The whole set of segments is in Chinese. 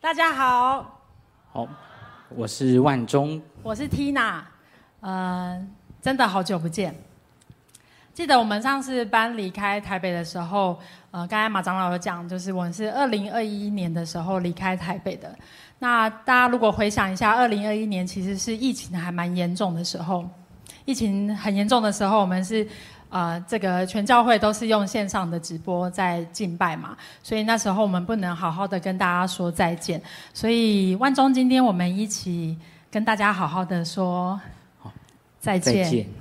大家好， 好，我是万忠， 我是 Tina， 真的好久不见。记得我们上次搬离开台北的时候，刚才马长老有讲，就是我们是2021年的时候离开台北的。那大家如果回想一下，2021年其实是疫情还蛮严重的时候，疫情很严重的时候，我们是这个全教会都是用线上的直播在敬拜嘛，所以那时候我们不能好好的跟大家说再见，所以万忠今天我们一起跟大家好好的说再见。 再见。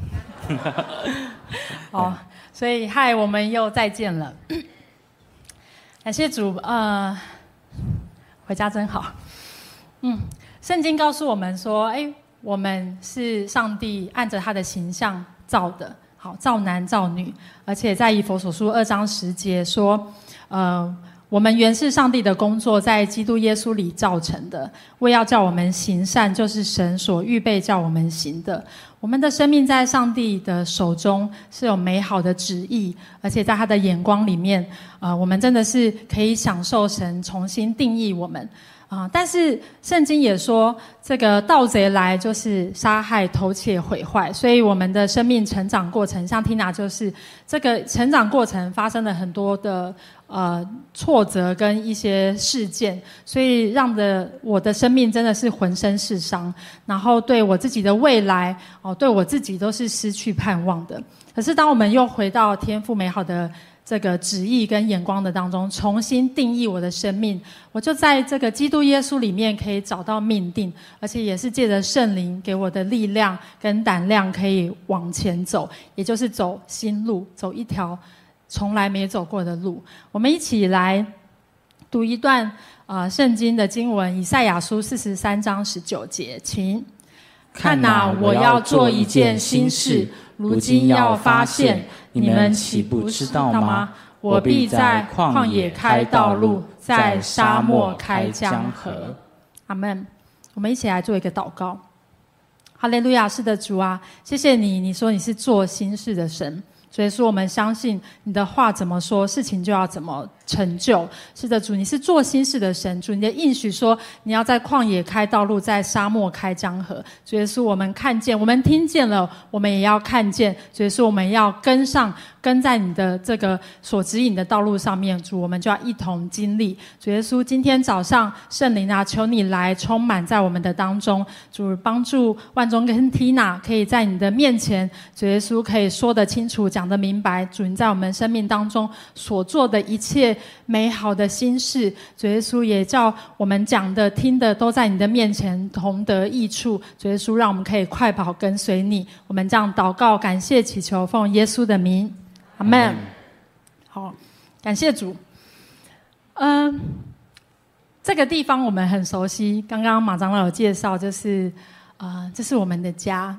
好，所以嗨，我们又再见了。感谢主，回家真好。圣经告诉我们说，我们是上帝按着他的形象造的。好，造男造女，而且在以弗所书2章10节说，我们原是上帝的工作，在基督耶稣里造成的，为要叫我们行善，就是神所预备叫我们行的。我们的生命在上帝的手中是有美好的旨意，而且在他的眼光里面，我们真的是可以享受神重新定义我们。但是圣经也说，这个盗贼来就是杀害、偷窃、毁坏，所以我们的生命成长过程，像 Tina 就是这个成长过程发生了很多的挫折跟一些事件，所以让我的生命真的是浑身是伤，然后对我自己的未来，对我自己都是失去盼望的。可是当我们又回到天父美好的这个旨意跟眼光的当中，重新定义我的生命，我就在这个基督耶稣里面可以找到命定，而且也是借着圣灵给我的力量跟胆量，可以往前走，也就是走新路，走一条从来没走过的路。我们一起来读一段圣经的经文，以赛亚书43章19节，请看哪，我要做一件新事，如今要发现，你们岂不知道吗？我必在旷野开道路，在沙漠开江河。阿们。我们一起来做一个祷告。哈利路亚，是的，主啊，谢谢你，你说你是做新事的神。所以说我们相信你的话怎么说，事情就要怎么成就。是的，主，你是做新事的神，主，你的应许说你要在旷野开道路，在沙漠开江河。主耶稣，我们看见，我们听见了，我们也要看见。主耶稣，我们要跟在你的这个所指引的道路上面。主，我们就要一同经历。主耶稣，今天早上圣灵啊，求你来充满在我们的当中。主，帮助万忠跟 Tina 可以在你的面前，主耶稣可以说得清楚，讲得明白。主，你在我们生命当中所做的一切美好的心事，主耶稣也叫我们讲的听的都在你的面前同得益处。主耶稣，让我们可以快跑跟随你。我们这样祷告感谢祈求，奉耶稣的名，阿们。好，感谢主。这个地方我们很熟悉，刚刚马长老有介绍，就是这是我们的家。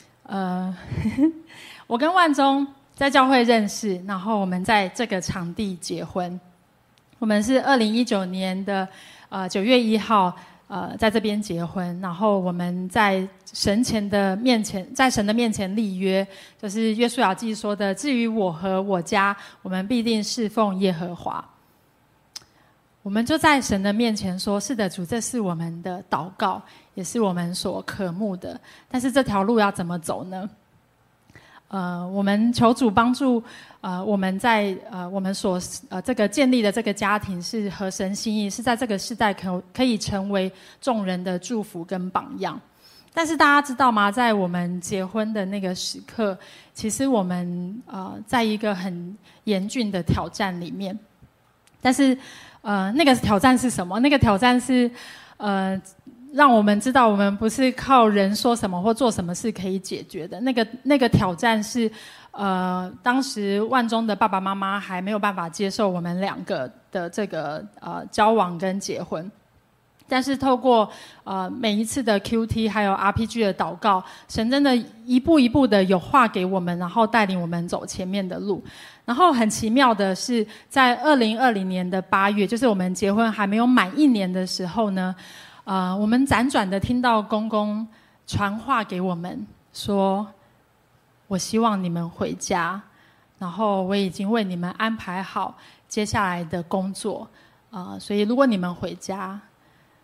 我跟万忠在教会认识，然后我们在这个场地结婚。我们是2019年的9月1号在这边结婚，然后我们在神的面前立约，就是约书亚记说的，至于我和我家，我们必定侍奉耶和华。我们就在神的面前说，是的，主，这是我们的祷告，也是我们所渴慕的。但是这条路要怎么走呢？我们求主帮助，我们在我们所这个建立的这个家庭是合神心意，是在这个世代可以成为众人的祝福跟榜样。但是大家知道吗？在我们结婚的那个时刻，其实我们在一个很严峻的挑战里面。但是那个挑战是什么？那个挑战是让我们知道，我们不是靠人说什么或做什么事可以解决的。那个挑战是，当时万忠的爸爸妈妈还没有办法接受我们2个的这个交往跟结婚。但是透过每一次的 QT 还有 RPG 的祷告，神真的一步一步的有话给我们，然后带领我们走前面的路。然后很奇妙的是，在2020年的8月，就是我们结婚还没有满1年的时候呢，我们辗转的听到公公传话给我们说，我希望你们回家，然后我已经为你们安排好接下来的工作，所以如果你们回家，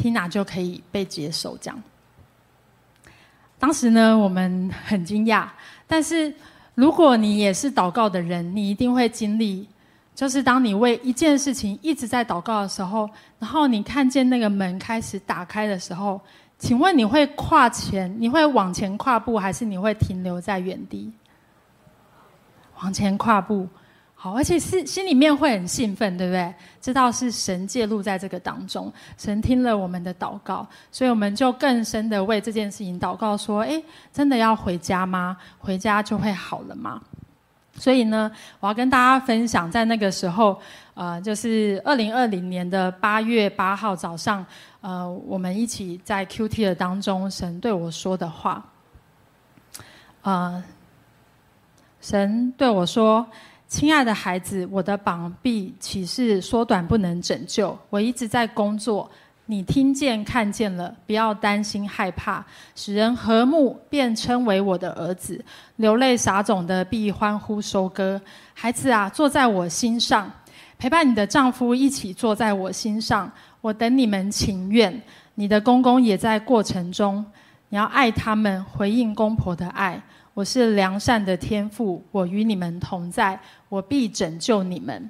Tina 就可以被接受这样。当时呢，我们很惊讶，但是如果你也是祷告的人，你一定会经历，就是当你为一件事情一直在祷告的时候，然后你看见那个门开始打开的时候，请问你会你会往前跨步，还是你会停留在原地？往前跨步。好，而且是心里面会很兴奋，对不对？知道是神介入在这个当中，神听了我们的祷告，所以我们就更深的为这件事情祷告说，真的要回家吗？回家就会好了吗？所以呢，我要跟大家分享，在那个时候，就是2020年的8月8号早上，我们一起在 QT 的当中，神对我说的话，神对我说：“亲爱的孩子，我的膀臂岂是缩短不能拯救？我一直在工作，你听见看见了，不要担心害怕。使人和睦，便称为我的儿子；流泪撒种的，必欢呼收割。孩子啊，坐在我心上，陪伴你的丈夫一起坐在我心上。我等你们情愿。你的公公也在过程中，你要爱他们，回应公婆的爱。我是良善的天父，我与你们同在，我必拯救你们。”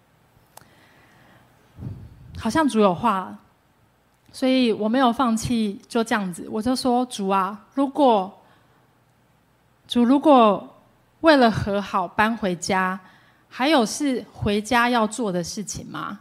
好像主有话，所以我没有放弃，就这样子，我就说：“主啊，如果为了和好搬回家，还有是回家要做的事情吗？”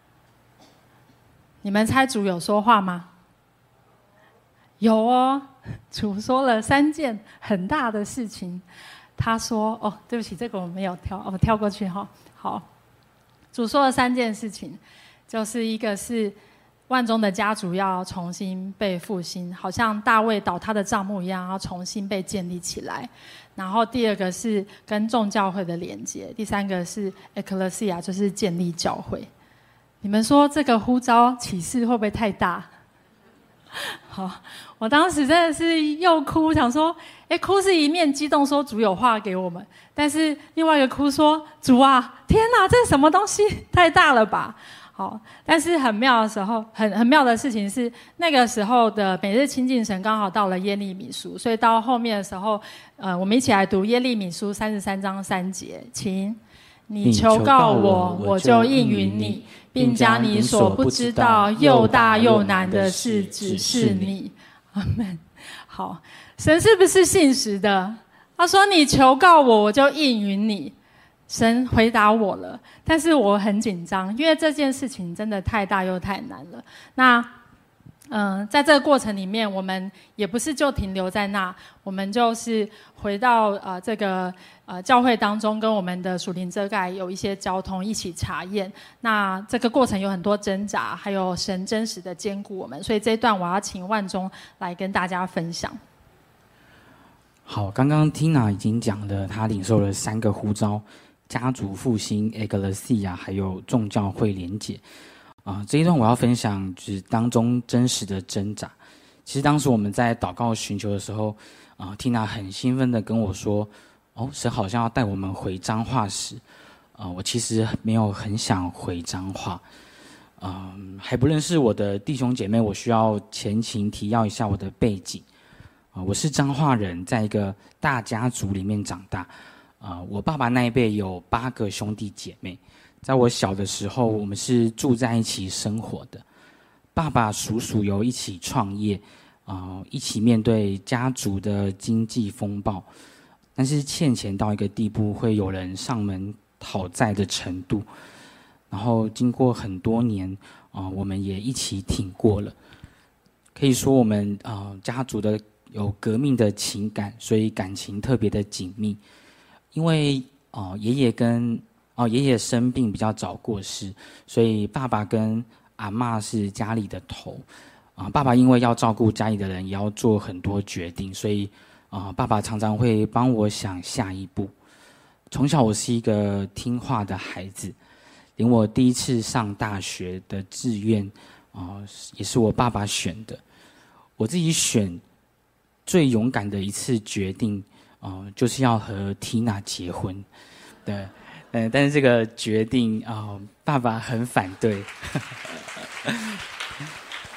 你们猜主有说话吗？有哦，主说了3件很大的事情。他说：“对不起，这个我没有跳，我跳过去哈。好，主说了3件事情，就是一个是万中的家族要重新被复兴，好像大卫倒塌的帐幕一样，要重新被建立起来。然后第2个是跟众教会的连接，第3个是 ecclesia， 就是建立教会。你们说这个呼召启示会不会太大？”好，我当时真的是又哭，想说，哭是一面激动说主有话给我们，但是另外一个哭说，主啊，天哪，这是什么东西？太大了吧！好，但是很妙的时候，很妙的事情是，那个时候的每日亲近神刚好到了耶利米书，所以到后面的时候，我们一起来读耶利米书33章3节，请。你求告我，我就应允你，并将你所不知道又大又难的事指示你。阿们。好，神是不是信实的？他说：“你求告我，我就应允你。”神回答我了，但是我很紧张，因为这件事情真的太大又太难了。那在这个过程里面，我们也不是就停留在那，我们就是回到这个教会当中，跟我们的属灵遮盖有一些交通，一起查验。那这个过程有很多挣扎，还有神真实的兼顾我们。所以这一段我要请万忠来跟大家分享。 好，刚刚 Tina 已经讲了，她领受了3个呼召：家族复兴、ecclesia， 还有众教会连结。这一段我要分享就是当中真实的挣扎。其实当时我们在祷告寻求的时候，Tina 很兴奋的跟我说：“神好像要带我们回彰化时，我其实没有很想回彰化。还不认识我的弟兄姐妹，我需要前情提要一下我的背景。我是彰化人，在一个大家族里面长大。我爸爸那一辈有8个兄弟姐妹。在我小的时候，我们是住在一起生活的。爸爸、叔叔有一起创业，一起面对家族的经济风暴，但是欠钱到一个地步，会有人上门讨债的程度。然后经过很多年，我们也一起挺过了。可以说我们家族的有革命的情感，所以感情特别的紧密。因为爷爷生病比较早过世，所以爸爸跟阿嬷是家里的头。爸爸因为要照顾家里的人，也要做很多决定，所以爸爸常常会帮我想下一步。从小我是一个听话的孩子，连我第一次上大学的志愿也是我爸爸选的。我自己选最勇敢的一次决定就是要和 Tina 结婚。对。但是这个决定爸爸很反对。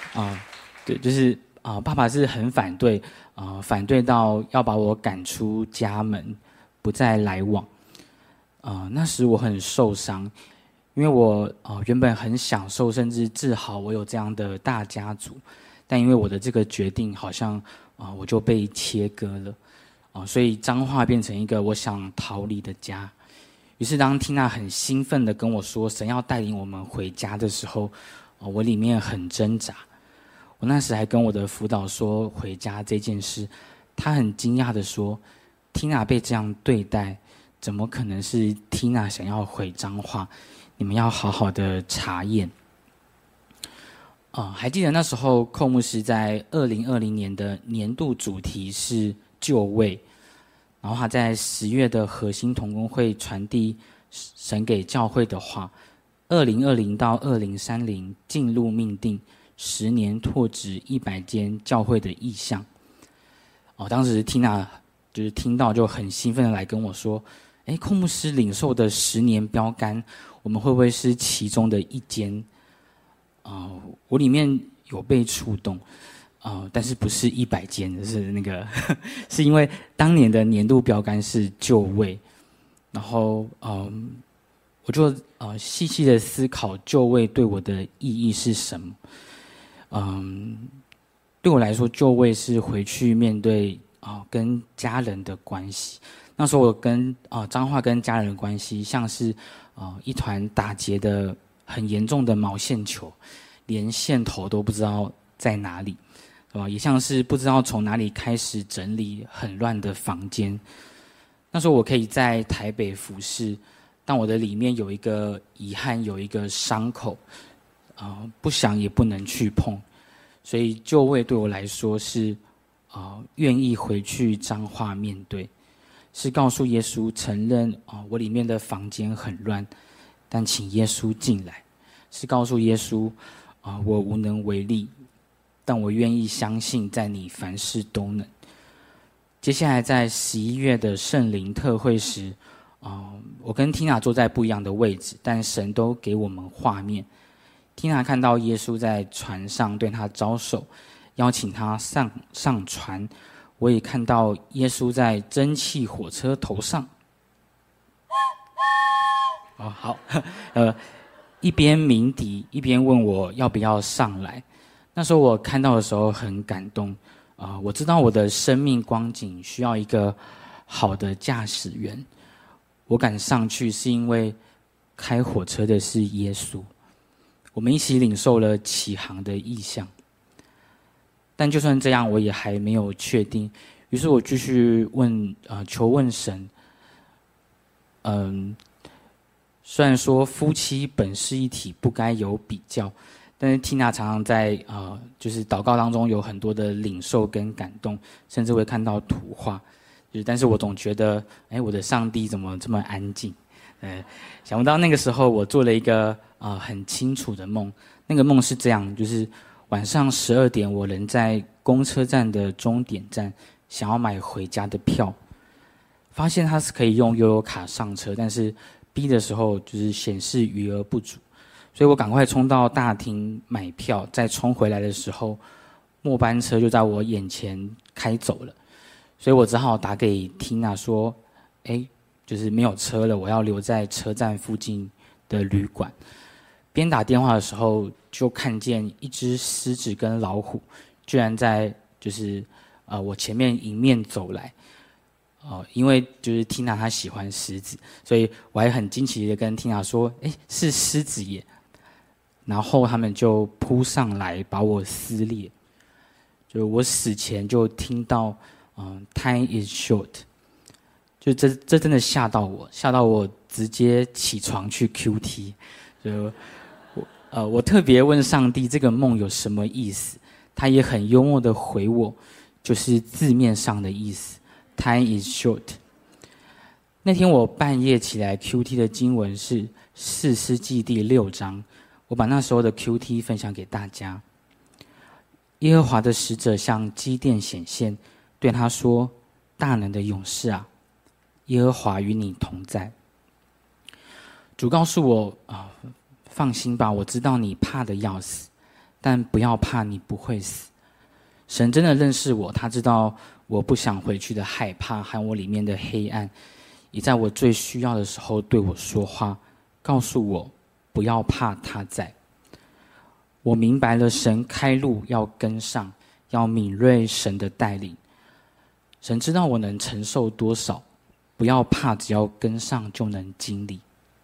对，就是爸爸是很反对，反对到要把我赶出家门，不再来往。那时我很受伤，因为我原本很享受甚至自豪我有这样的大家族，但因为我的这个决定，好像我就被切割了，所以彰化变成一个我想逃离的家。于是当缇娜很兴奋地跟我说神要带领我们回家的时候，我里面很挣扎。我那时还跟我的辅导说回家这件事，他很惊讶地说，缇娜被这样对待，怎么可能是缇娜想要回彰化？你们要好好的查验。还记得那时候寇牧师在2020年的年度主题是救位，然后他在10月的核心同工会传递神给教会的话，2020到2030进入命定，10年拓殖100间教会的意向。当时缇娜就是听到就很兴奋的来跟我说，寇牧师领受的10年标杆，我们会不会是其中的一间？我里面有被触动，但是不是100间，是那个是因为当年的年度标杆是救位，然后我就细细的思考救位对我的意义是什么。对我来说，救位是回去面对跟家人的关系。那时候我跟彰化跟家人的关系，像是一团打结的很严重的毛线球，连线头都不知道在哪里，也像是不知道从哪里开始整理很乱的房间。那时候我可以在台北服侍，但我的里面有一个遗憾，有一个伤口，不想也不能去碰。所以救位对我来说是愿意回去彰化面对，是告诉耶稣承认我里面的房间很乱，但请耶稣进来，是告诉耶稣我无能为力，但我愿意相信在你凡事都能。接下来在11月的圣灵特会时，我跟缇娜坐在不一样的位置，但神都给我们画面。缇娜看到耶稣在船上对她招手，邀请她上船。我也看到耶稣在蒸汽火车头上。好，一边鸣笛，一边问我要不要上来。那时候我看到的时候很感动。我知道我的生命光景需要一个好的驾驶员。我敢上去是因为开火车的是耶稣。我们一起领受了启航的意向，但就算这样，我也还没有确定。于是我继续求问神。虽然说夫妻本是一体，不该有比较，但是缇娜常常在就是祷告当中有很多的领受跟感动，甚至会看到图画。但是我总觉得，我的上帝怎么这么安静？想不到那个时候我做了一个很清楚的梦。那个梦是这样，就是晚上12点，我人在公车站的终点站，想要买回家的票，发现它是可以用悠游卡上车，但是逼的时候就是显示余额不足，所以我赶快冲到大厅买票，再冲回来的时候，末班车就在我眼前开走了，所以我只好打给缇娜说，就是没有车了，我要留在车站附近的旅馆。边打电话的时候，就看见一只狮子跟老虎，居然在就是我前面迎面走来。因为就是缇娜她喜欢狮子，所以我还很惊奇的跟缇娜说：“是狮子耶！”然后他们就扑上来把我撕裂。就我死前就听到，“Time is short”。就这真的吓到我直接起床去 QT。就我特别问上帝这个梦有什么意思，他也很幽默的回我，就是字面上的意思。Time is short。那天我半夜起来 QT 的经文是士师记第6章，我把那时候的 QT 分享给大家。耶和华的使者向基甸显现，对他说：“大能的勇士啊，耶和华与你同在。”主告诉我放心吧，我知道你怕得要死， 但不要怕，你不会死。神真的认识我，他知道我不想回去的害怕和我里面的黑暗，也在我最需要的时候对我说话，告诉我不要怕，他在。我明白了，神开路要跟上，要敏锐神的带领。神知道我能承受多少，不要怕，只要跟上就能经历。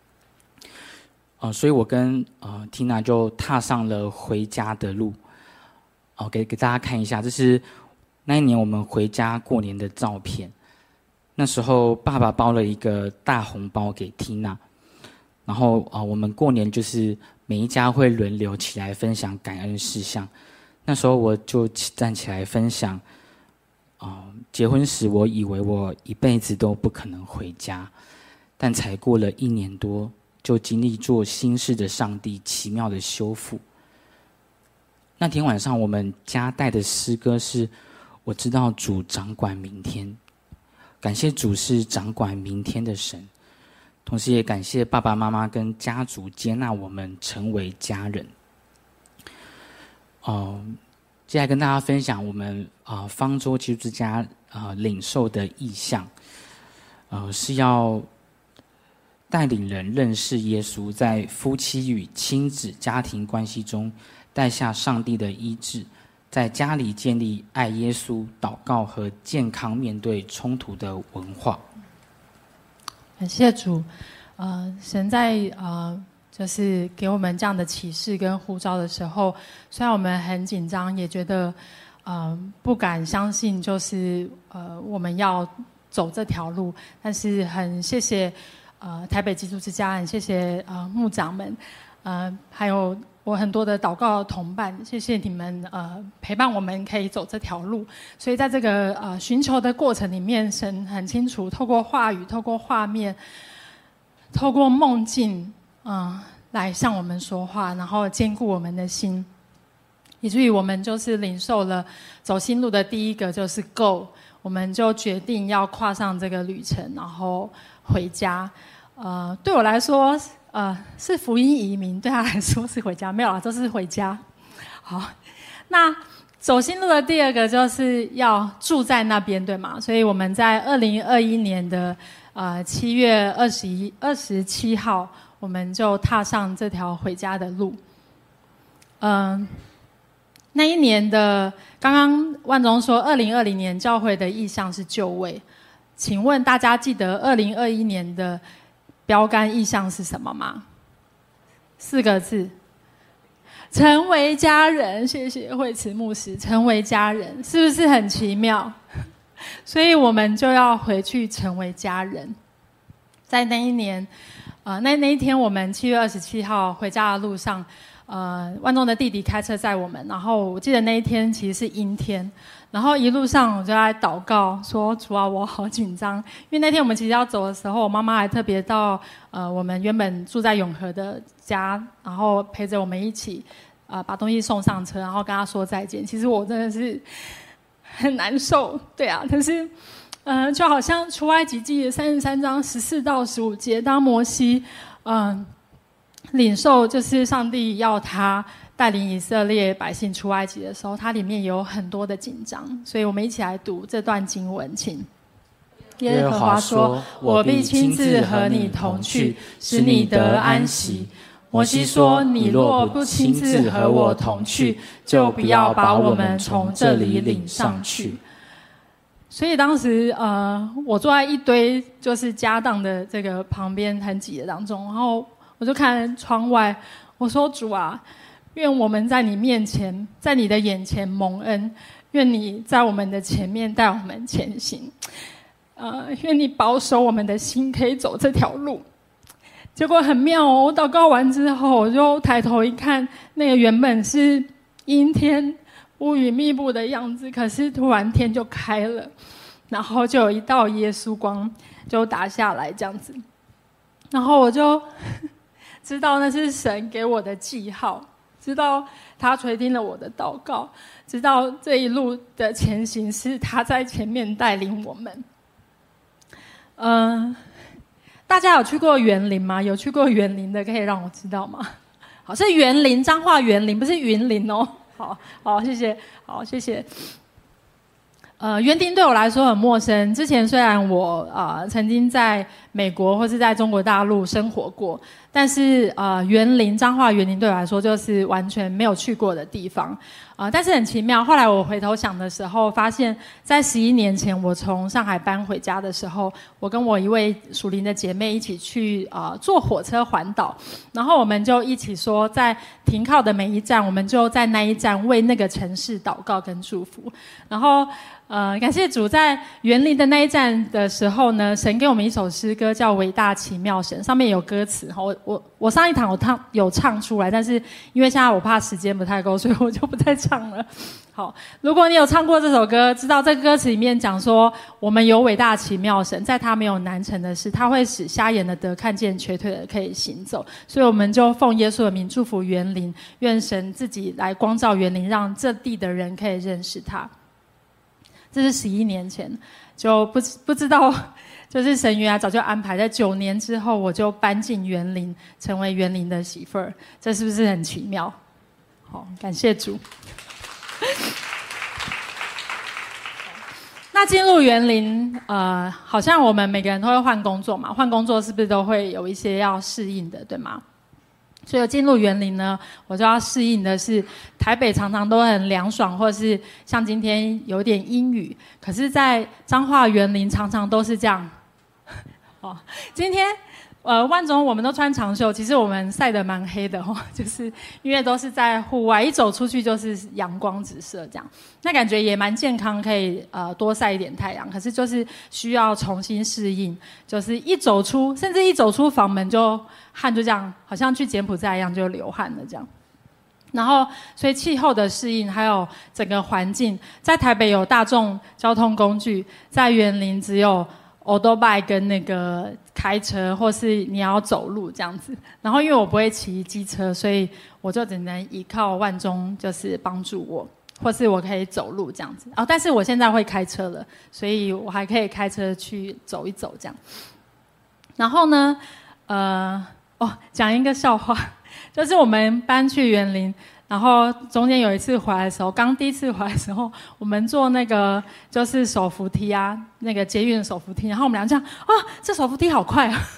所以我跟Tina 就踏上了回家的路。给大家看一下，这是那一年我们回家过年的照片。那时候爸爸包了一个大红包给 Tina， 然后我们过年就是每一家会轮流起来分享感恩事项。那时候我就站起来分享，结婚时我以为我一辈子都不可能回家，但才过了1年多，就经历做新事的上帝奇妙的修复。那天晚上我们家带的诗歌是我知道主掌管明天，感谢主是掌管明天的神，同时也感谢爸爸妈妈跟家族接纳我们成为家人。接下来跟大家分享我们方舟基督之家领受的意向，是要带领人认识耶稣，在夫妻与亲子家庭关系中带下上帝的医治，在家里建立爱耶稣、祷告和健康面对冲突的文化。 感谢主，神在就是给我们这样的启示跟呼召的时候，虽然我们很紧张，也觉得不敢相信，就是我们要走这条路，但是很谢谢台北基督之家，很谢谢牧长们，还有我很多的祷告同伴，谢谢你们陪伴我们可以走这条路。所以在这个寻求的过程里面，神很清楚透过话语、透过画面、透过梦境来向我们说话，然后坚固我们的心，以至于我们就是领受了走新路的第一个就是 Go， 我们就决定要跨上这个旅程，然后回家。对我来说是福音移民，对他来说是回家，没有啦，都是回家。好，那走新路的第二个就是要住在那边，对吗？所以我们在2021年的7月27号，我们就踏上这条回家的路。那一年的刚刚万忠说2020年教会的意向是就位，请问大家记得2021年的标杆意向是什么吗？4个字，成为家人。谢谢惠慈牧师，成为家人是不是很奇妙？所以我们就要回去成为家人。在那一年那一天我们7月27号回家的路上，万忠的弟弟开车载我们，然后我记得那一天其实是阴天，然后一路上我就在祷告说，主啊，我好紧张，因为那天我们其实要走的时候，我妈妈还特别到我们原本住在永和的家，然后陪着我们一起把东西送上车，然后跟她说再见。其实我真的是很难受，对啊，可是就好像出埃及记的33章14到15节，当摩西领受就是上帝要他带领以色列百姓出埃及的时候，它里面有很多的紧张，所以我们一起来读这段经文，请。耶和华说：我必亲自和你同去，使你得安息。摩西说：你若不亲自和我同去，就不要把我们从这里领上去。所以当时我坐在一堆就是家当的这个旁边很挤的当中，然后我就看窗外，我说，主啊，愿我们在你面前，在你的眼前蒙恩，愿你在我们的前面带我们前行，愿你保守我们的心可以走这条路。结果很妙哦，我祷告完之后，我就抬头一看，那个原本是阴天乌云密布的样子，可是突然天就开了，然后就有一道耶稣光就打下来这样子，然后我就知道那是神给我的记号，知道他垂听了我的祷告，知道这一路的前行是他在前面带领我们。大家有去过园林吗？有去过园林的可以让我知道吗？ 好，是园林，彰化园林，不是云林哦。好，谢谢，好，谢谢。园林对我来说很陌生。之前虽然我曾经在美国或是在中国大陆生活过，但是园林，彰化园林对我来说就是完全没有去过的地方。但是很奇妙，后来我回头想的时候，发现在11年前我从上海搬回家的时候，我跟我一位属灵的姐妹一起去坐火车环岛，然后我们就一起说，在停靠的每一站，我们就在那一站为那个城市祷告跟祝福。然后感谢主，在园林的那一站的时候呢，神给我们一首诗歌叫《伟大奇妙神》，上面有歌词。我上一堂有唱出来，但是因为现在我怕时间不太够，所以我就不再唱了。好，如果你有唱过这首歌，知道这个歌词里面讲说，我们有伟大奇妙神，在他没有难成的事，他会使瞎眼的得看见，瘸腿的可以行走。所以我们就奉耶稣的名祝福园林，愿神自己来光照园林，让这地的人可以认识他。这是11年前，就不知道，就是神原来早就安排，在9年之后，我就搬进园林，成为园林的媳妇儿，这是不是很奇妙？好，感谢主。那进入园林，好像我们每个人都会换工作嘛，换工作是不是都会有一些要适应的，对吗？所以我进入园林呢，我就要适应的是台北常常都很凉爽，或是像今天有点阴雨，可是在彰化园林常常都是这样。今天万中我们都穿长袖，其实我们晒得蛮黑的就是因为都是在户外，一走出去就是阳光直射这样，那感觉也蛮健康，可以多晒一点太阳。可是就是需要重新适应，就是甚至一走出房门就汗就这样，好像去柬埔寨一样就流汗了这样。然后所以气候的适应，还有整个环境，在台北有大众交通工具，在园林只有Odobai 跟那个开车，或是你要走路这样子。然后因为我不会骑机车，所以我就只能依靠万中，就是帮助我，或是我可以走路这样子。但是我现在会开车了，所以我还可以开车去走一走这样。然后呢，讲一个笑话，就是我们搬去园林。然后中间有一次回来的时候，第一次回来的时候，我们坐那个就是手扶梯啊，那个捷运的手扶梯，然后我们俩这样这手扶梯好快啊！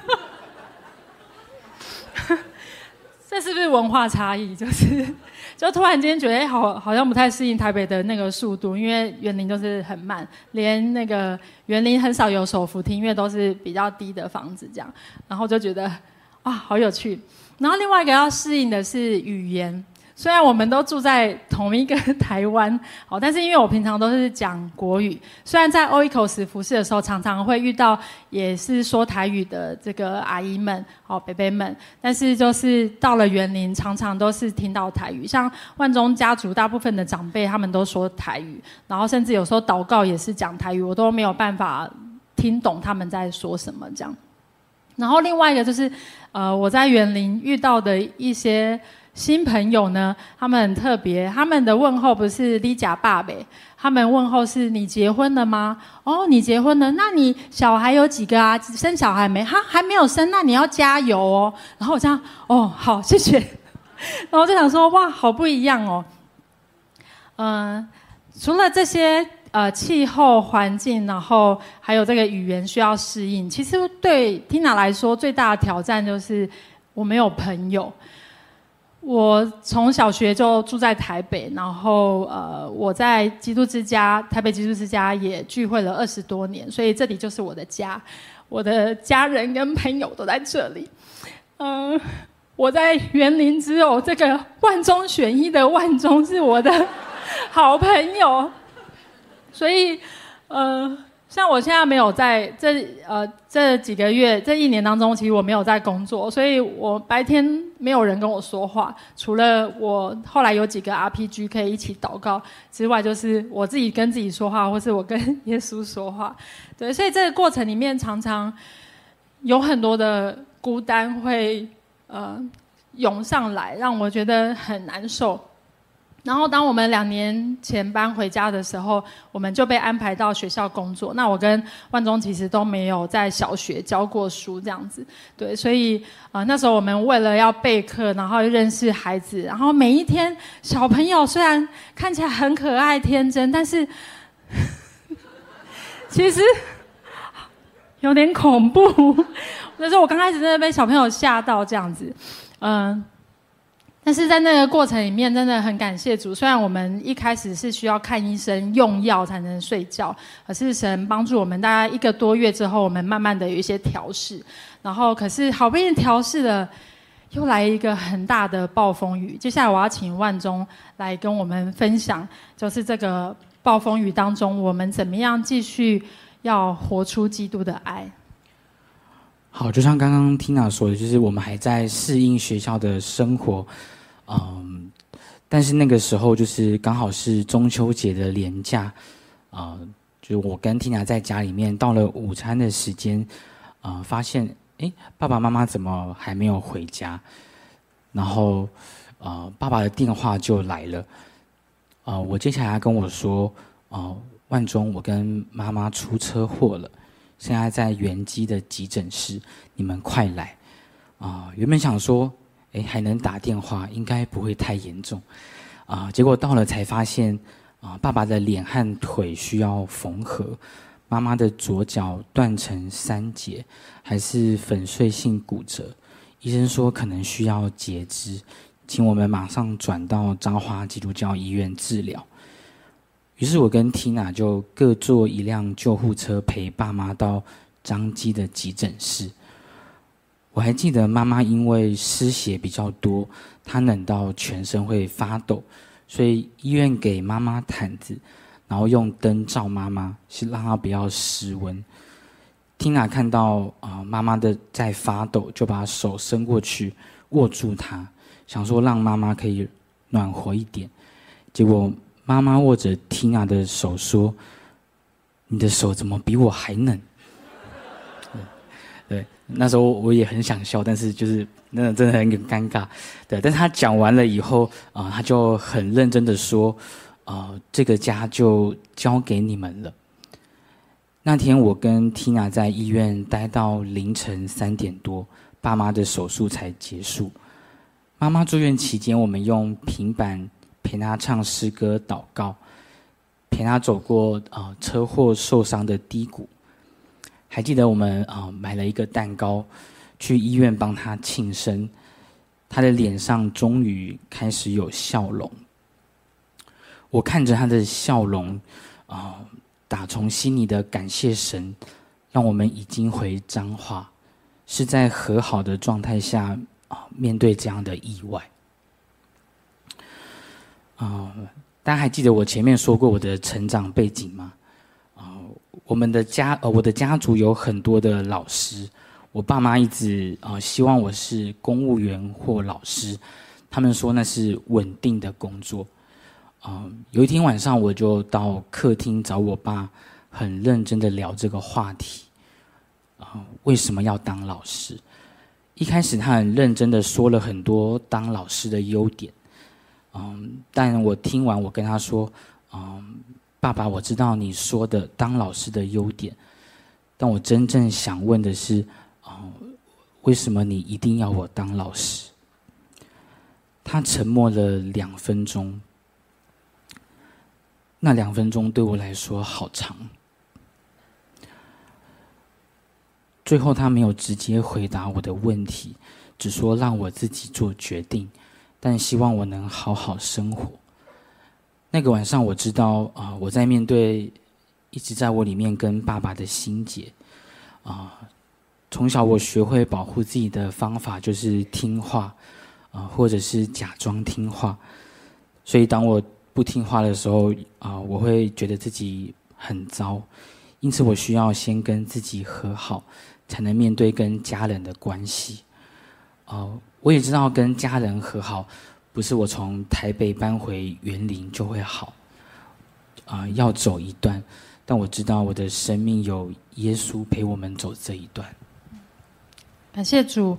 这是不是文化差异？就突然间觉得好像不太适应台北的那个速度，因为园林就是很慢，连那个园林很少有手扶梯，因为都是比较低的房子这样，然后就觉得好有趣。然后另外一个要适应的是语言。虽然我们都住在同一个台湾，但是因为我平常都是讲国语，虽然在欧一口时服侍的时候，常常会遇到也是说台语的这个阿姨们、伯伯们，但是就是到了园林，常常都是听到台语。像万中家族大部分的长辈，他们都说台语，然后甚至有时候祷告也是讲台语，我都没有办法听懂他们在说什么这样。然后另外一个就是，我在园林遇到的一些新朋友呢，他们很特别，他们的问候不是你假爸呗，他们问候是你结婚了吗？你结婚了，那你小孩有几个啊？生小孩没？还没有生，那你要加油哦。然后我这样，好，谢谢。然后我就想说，哇，好不一样哦。除了这些气候环境，然后还有这个语言需要适应，其实对 Tina 来说最大的挑战就是我没有朋友。我从小学就住在台北，然后我在基督之家，台北基督之家也聚会了20多年，所以这里就是我的家，我的家人跟朋友都在这里。我在园林只有这个万中选一的万中是我的好朋友，所以像我现在没有在这几个月这1年当中，其实我没有在工作，所以我白天没有人跟我说话，除了我后来有几个 RPG 可以一起祷告之外，就是我自己跟自己说话，或是我跟耶稣说话。对，所以这个过程里面常常有很多的孤单会涌上来，让我觉得很难受。 然后当我们2年前搬回家的时候，我们就被安排到学校工作。那我跟万忠其实都没有在小学教过书这样子，对，所以那时候我们为了要备课，然后认识孩子，然后每一天小朋友虽然看起来很可爱天真，但是其实有点恐怖。那时候我刚开始真的被小朋友吓到这样子，但是在那个过程里面，真的很感谢主。虽然我们一开始是需要看医生、用药才能睡觉，可是神帮助我们，大概1个多月之后，我们慢慢的有一些调试。然后，可是好不容易调试了，又来一个很大的暴风雨。接下来我要请万忠来跟我们分享，就是这个暴风雨当中，我们怎么样继续要活出基督的爱。 好，就像刚刚 Tina 说的，就是我们还在适应学校的生活，但是那个时候就是刚好是中秋节的连假，就是我跟 Tina 在家里面，到了午餐的时间，发现爸爸妈妈怎么还没有回家？然后爸爸的电话就来了，我接下来他跟我说，万忠，我跟妈妈出车祸了。现在在原基的急诊室，你们快来！原本想说，还能打电话，应该不会太严重，结果到了才发现，爸爸的脸和腿需要缝合，妈妈的左脚断成3节，还是粉碎性骨折，医生说可能需要截肢，请我们马上转到彰化基督教医院治疗。于是我跟 Tina 就各坐一辆救护车陪爸妈到彰基的急诊室。我还记得妈妈因为失血比较多，她冷到全身会发抖，所以医院给妈妈毯子，然后用灯照妈妈，是让她不要失温。Tina 看到妈妈的在发抖，就把手伸过去握住她，想说让妈妈可以暖和一点。结果妈妈握着 Tina 的手说：“你的手怎么比我还冷？”对，那时候我也很想笑，但是就是那真的很尴尬。对，但是他讲完了以后他就很认真的说：“这个家就交给你们了。”那天我跟 Tina 在医院待到凌晨3点多，爸妈的手术才结束。妈妈住院期间，我们用平板陪他唱诗歌祷告，陪他走过车祸受伤的低谷。还记得我们买了一个蛋糕去医院帮他庆生，他的脸上终于开始有笑容。我看着他的笑容打从心里的感谢神，让我们已经回彰化，是在和好的状态下面对这样的意外。大家还记得我前面说过我的成长背景吗？我的家族有很多的老师，我爸妈一直希望我是公务员或老师，他们说那是稳定的工作。有一天晚上，我就到客厅找我爸，很认真的聊这个话题。为什么要当老师？一开始他很认真的说了很多当老师的优点。但我听完，我跟他说，爸爸，我知道你说的当老师的优点，但我真正想问的是，为什么你一定要我当老师？他沉默了2分钟，那2分钟对我来说好长。最后他没有直接回答我的问题，只说让我自己做决定，但希望我能好好生活。那个晚上我知道我在面对一直在我里面跟爸爸的心结。从小我学会保护自己的方法就是听话，或者是假装听话。所以当我不听话的时候我会觉得自己很糟，因此我需要先跟自己和好，才能面对跟家人的关系。我也知道跟家人和好不是我从台北搬回园林就会好，要走一段，但我知道我的生命有耶稣陪我们走这一段。 感谢主，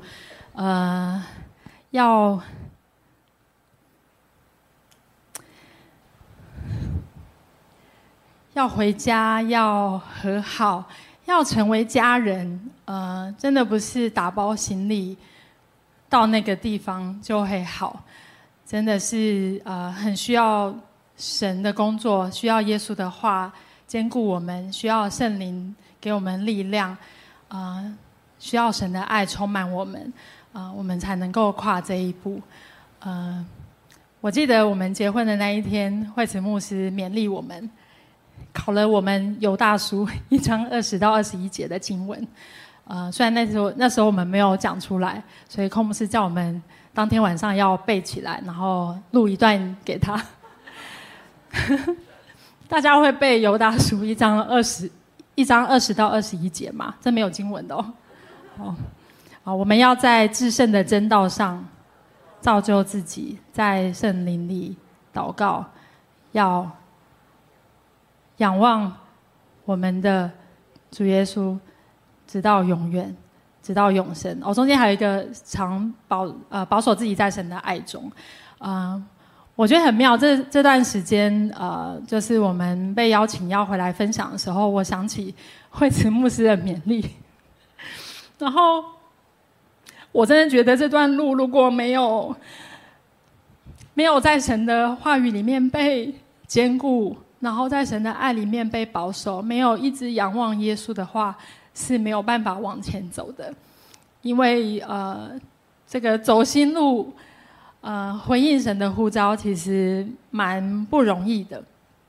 要回家，要和好，要成为家人，真的不是打包行李到那个地方就会好，真的是很需要神的工作，需要耶稣的话坚固我们，需要圣灵给我们力量，需要神的爱充满我们，我们才能够跨这一步。我记得我们结婚的那一天，惠慈牧师勉励我们，考了我们犹大书1章20到21节的经文。虽然那时候我们没有讲出来，所以孔牧师叫我们当天晚上要背起来，然后录一段给他。大家会背犹大书1章20到21节吗？这没有经文的哦。我们要在至圣的真道上造就自己，在圣灵里祷告，要仰望我们的主耶稣，直到永远，直到永生。中间还有一个常保守自己在神的爱中。我觉得很妙，这段时间就是我们被邀请要回来分享的时候，我想起惠慈牧师的勉励，然后我真的觉得这段路如果没有在神的话语里面被坚固，然后在神的爱里面被保守，没有一直仰望耶稣的话，是没有办法往前走的。因为这个走心路，回应神的呼召，其实蛮不容易的。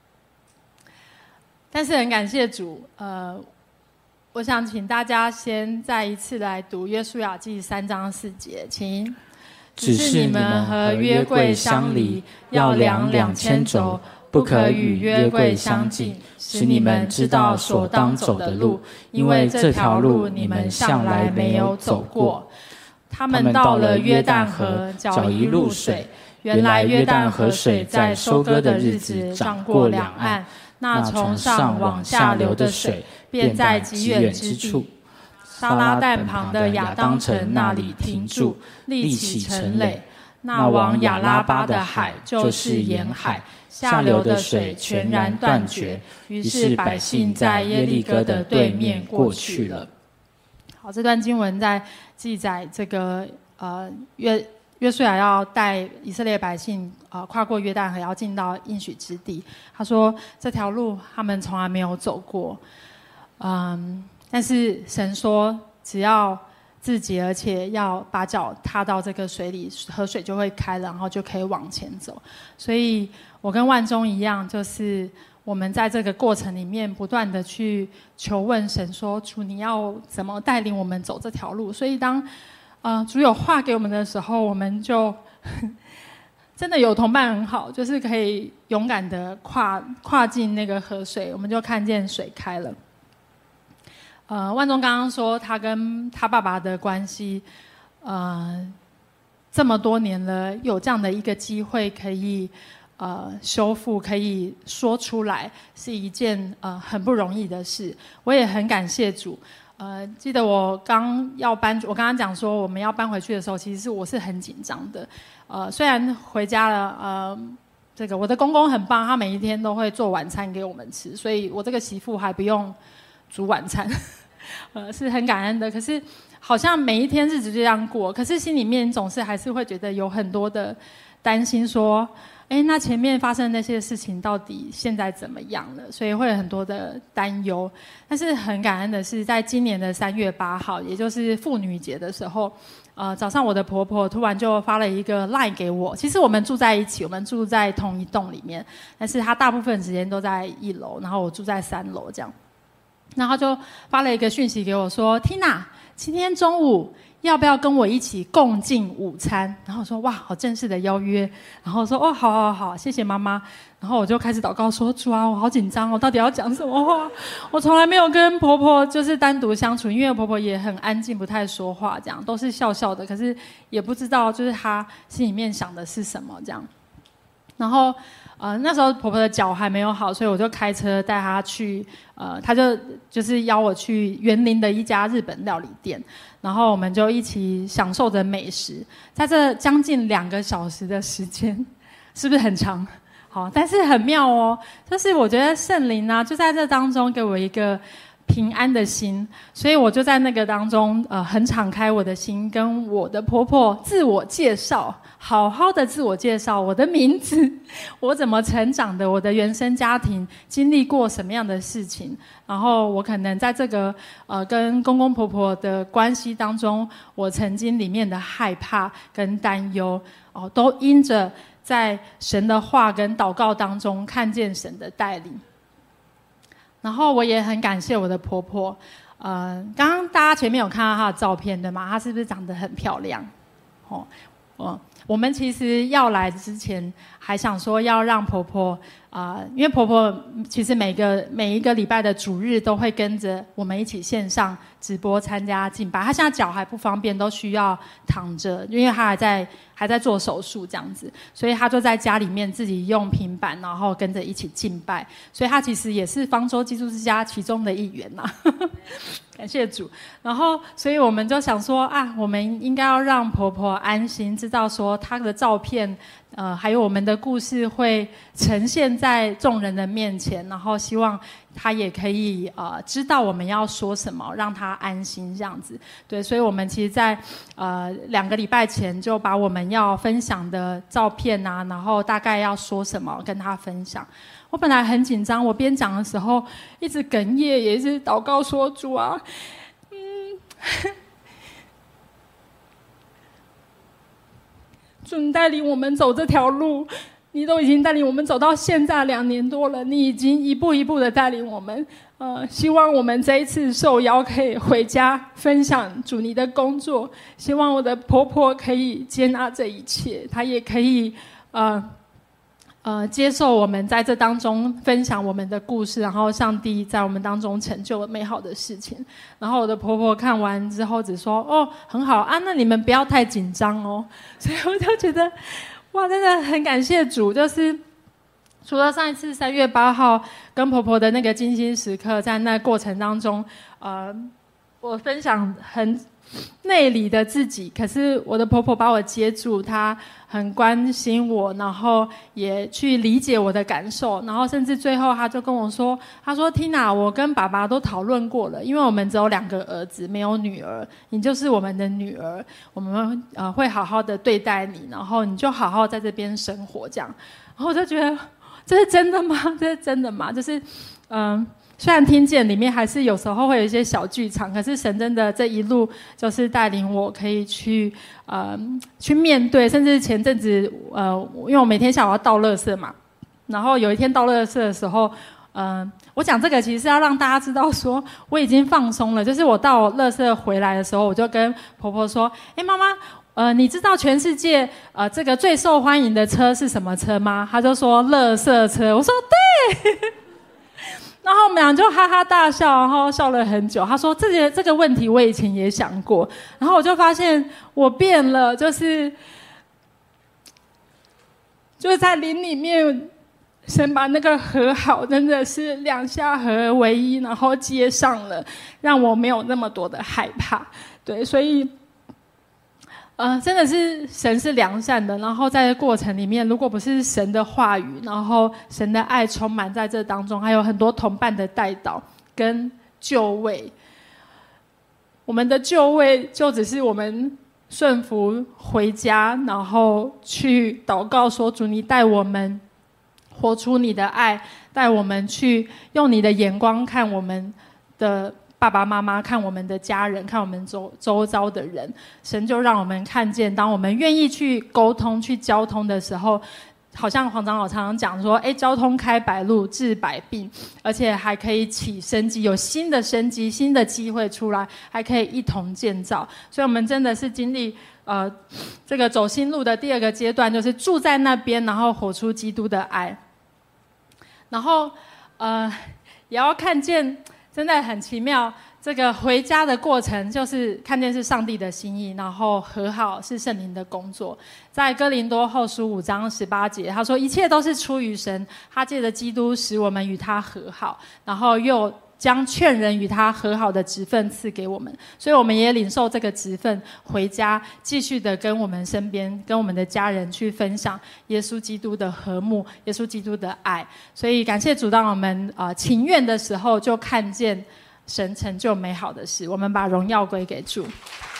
但是很感谢主，我想请大家先再一次来读约书亚记3章4节，请。 只是你们和约柜相离，要量2000肘，不可与约柜相近，使你们知道所当走的路，因为这条路你们向来没有走过。 他们到了约旦河，脚一入水。原来约旦河水在收割的日子涨过两岸，那从上往下流的水，便在极远之处，撒拉旦旁的亚当城那里停住，立起城垒。那往亚拉巴的海就是沿海，下流的水全然断绝。于是百姓在耶利哥的对面过去了。好，这段经文在记载这个约书亚要带以色列百姓跨过约旦河，要进到应许之地。他说这条路他们从来没有走过，但是神说只要自己，而且要把脚踏到这个水里，河水就会开了，然后就可以往前走。所以我跟万中一样，就是我们在这个过程里面不断的去求问神说，主你要怎么带领我们走这条路。所以当主有话给我们的时候，我们就真的有同伴很好，就是可以勇敢的跨进那个河水，我们就看见水开了。万忠刚刚说他跟他爸爸的关系，这么多年了，有这样的一个机会可以修复，可以说出来，是一件很不容易的事。我也很感谢主。记得我刚刚讲说我们要搬回去的时候，其实我是很紧张的。虽然回家了，这个我的公公很棒，他每一天都会做晚餐给我们吃，所以我这个媳妇还不用煮晚餐。是很感恩的。可是好像每一天日子就这样过，可是心里面总是还是会觉得有很多的担心，说那前面发生的那些事情到底现在怎么样了，所以会有很多的担忧。但是很感恩的是，在今年的3月8号，也就是妇女节的时候，早上我的婆婆突然就发了一个 LINE 给我。其实我们住在一起，我们住在同一栋里面，但是她大部分时间都在1楼，然后我住在3楼这样。然后就发了一个讯息给我说 ：“Tina， 今天中午要不要跟我一起共进午餐？”然后我说：“哇，好正式的邀约。”然后我说：“哦，好好好，谢谢妈妈。”然后我就开始祷告说：“主啊，我好紧张哦，到底要讲什么话？我从来没有跟婆婆就是单独相处，因为婆婆也很安静，不太说话，这样都是笑笑的，可是也不知道就是她心里面想的是什么这样。”然后那时候婆婆的脚还没有好，所以我就开车带她去，她就是邀我去园林的一家日本料理店，然后我们就一起享受着美食，在这将近2个小时的时间，是不是很长？ 好，但是很妙哦，就是我觉得圣灵呢，就在这当中给我一个平安的心，所以我就在那个当中，很敞开我的心，跟我的婆婆自我介绍，好好的自我介绍，我的名字，我怎么成长的，我的原生家庭经历过什么样的事情，然后我可能在这个跟公公婆婆的关系当中，我曾经里面的害怕跟担忧，都因着在神的话跟祷告当中看见神的带领。然后我也很感谢我的婆婆，刚刚大家前面有看到她的照片对吗？她是不是长得很漂亮？我们其实要来之前还想说要让婆婆因为婆婆其实每一个礼拜的主日都会跟着我们一起线上直播参加敬拜。她现在脚还不方便，都需要躺着，因为她还在做手术这样子，所以她就在家里面自己用平板，然后跟着一起敬拜。所以她其实也是方舟基督之家其中的一员呐。感谢主。然后，所以我们就想说我们应该要让婆婆安心，知道说她的照片，还有我们的故事会呈现在众人的面前，然后希望她也可以知道我们要说什么，让她安心这样子。对，所以我们其实在2个礼拜前就把我们要分享的照片然后大概要说什么跟她分享。我本来很紧张，我边讲的时候一直哽咽，也是祷告说主啊，主你带领我们走这条路，你都已经带领我们走到现在2年多了，你已经一步一步的带领我们。希望我们这一次受邀可以回家分享主你的工作，希望我的婆婆可以接纳这一切，她也可以接受我们在这当中分享我们的故事，然后上帝在我们当中成就了美好的事情。然后我的婆婆看完之后只说很好那你们不要太紧张哦。所以我就觉得哇，真的很感谢主，就是除了上一次3月8号跟婆婆的那个精心时刻，在那过程当中我分享很内里的自己，可是我的婆婆把我接住，她很关心我，然后也去理解我的感受，然后甚至最后她就跟我说，她说 Tina 我跟爸爸都讨论过了，因为我们只有2个儿子没有女儿，你就是我们的女儿，我们会好好的对待你，然后你就好好在这边生活这样。然后我就觉得这是真的吗？这是真的吗？就是虽然听见里面还是有时候会有一些小剧场，可是神真的这一路就是带领我可以去面对，甚至前阵子因为我每天下午要倒垃圾嘛，然后有一天倒垃圾的时候，我讲这个其实是要让大家知道说我已经放松了，就是我倒垃圾回来的时候，我就跟婆婆说，妈妈你知道全世界这个最受欢迎的车是什么车吗？她就说垃圾车，我说对。然后我们俩就哈哈大笑，然后笑了很久。他说这个问题我以前也想过，然后我就发现我变了，就是在灵里面，神把那个和好真的是2下合而为一，然后接上了，让我没有那么多的害怕。对，所以真的是神是良善的，然后在这过程里面，如果不是神的话语，然后神的爱充满在这当中，还有很多同伴的代祷跟救慰，我们的救慰就只是我们顺服回家，然后去祷告说，主你带我们活出你的爱，带我们去用你的眼光看我们的爸爸妈妈，看我们的家人，看我们周遭的人，神就让我们看见，当我们愿意去沟通、去交通的时候，好像黄长老常常讲说，交通开百路，治百病，而且还可以起生机，有新的生机、新的机会出来，还可以一同建造。所以我们真的是经历这个走新路的第2个阶段，就是住在那边，然后活出基督的爱，然后也要看见。真的很奇妙，这个回家的过程就是看见是上帝的心意，然后和好是圣灵的工作。在哥林多后书5章18节，他说一切都是出于神，他借着基督使我们与他和好，然后又将劝人与他和好的职分赐给我们，所以我们也领受这个职分，回家继续的跟我们身边、跟我们的家人去分享耶稣基督的和睦、耶稣基督的爱。所以感谢主，当我们情愿的时候，就看见神成就美好的事。我们把荣耀归给主。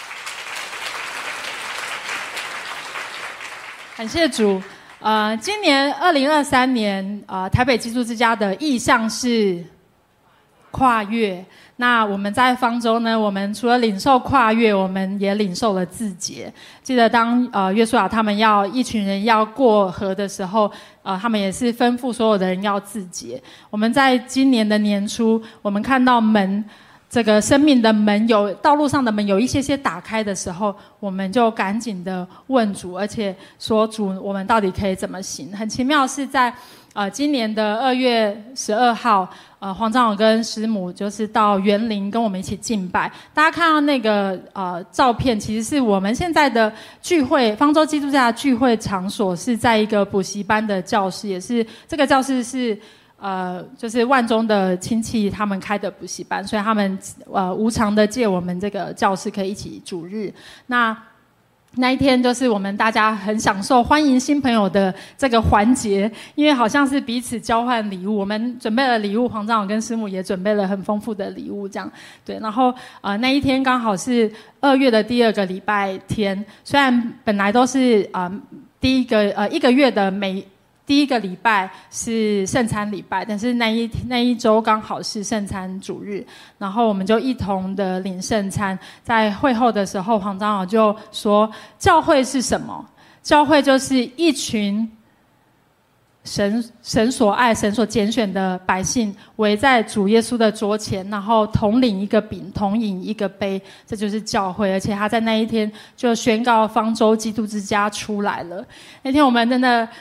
感谢主。今年2023年，台北基督之家的意向是跨越。那我们在方舟呢，我们除了领受跨越，我们也领受了自洁。记得当约书亚他们一群人要过河的时候，他们也是吩咐所有的人要自洁。我们在今年的年初，我们看到这个生命的门道路上的门有一些打开的时候，我们就赶紧的问主，而且说主，我们到底可以怎么行？很奇妙是在今年的2月12号，黄长老跟师母就是到园林跟我们一起敬拜。大家看到那个照片，其实是我们现在的聚会，方舟基督教的聚会场所是在一个补习班的教室，也是这个教室是就是万中的亲戚他们开的补习班，所以他们无偿的借我们这个教室可以一起主日。那一天就是我们大家很享受欢迎新朋友的这个环节，因为好像是彼此交换礼物，我们准备了礼物，黄长老跟师母也准备了很丰富的礼物，这样对。然后那一天刚好是2月的第2个礼拜天，虽然本来都是一个月的第一个礼拜是圣餐礼拜，但是那一周刚好是圣餐主日，然后我们就一同的领圣餐。在会后的时候，黄长老就说：教会是什么？教会就是一群神所爱、神所拣选的百姓，围在主耶稣的桌前，然后同领一个饼，同饮一个杯，这就是教会。而且他在那一天就宣告方舟基督之家出来了。那天我们真的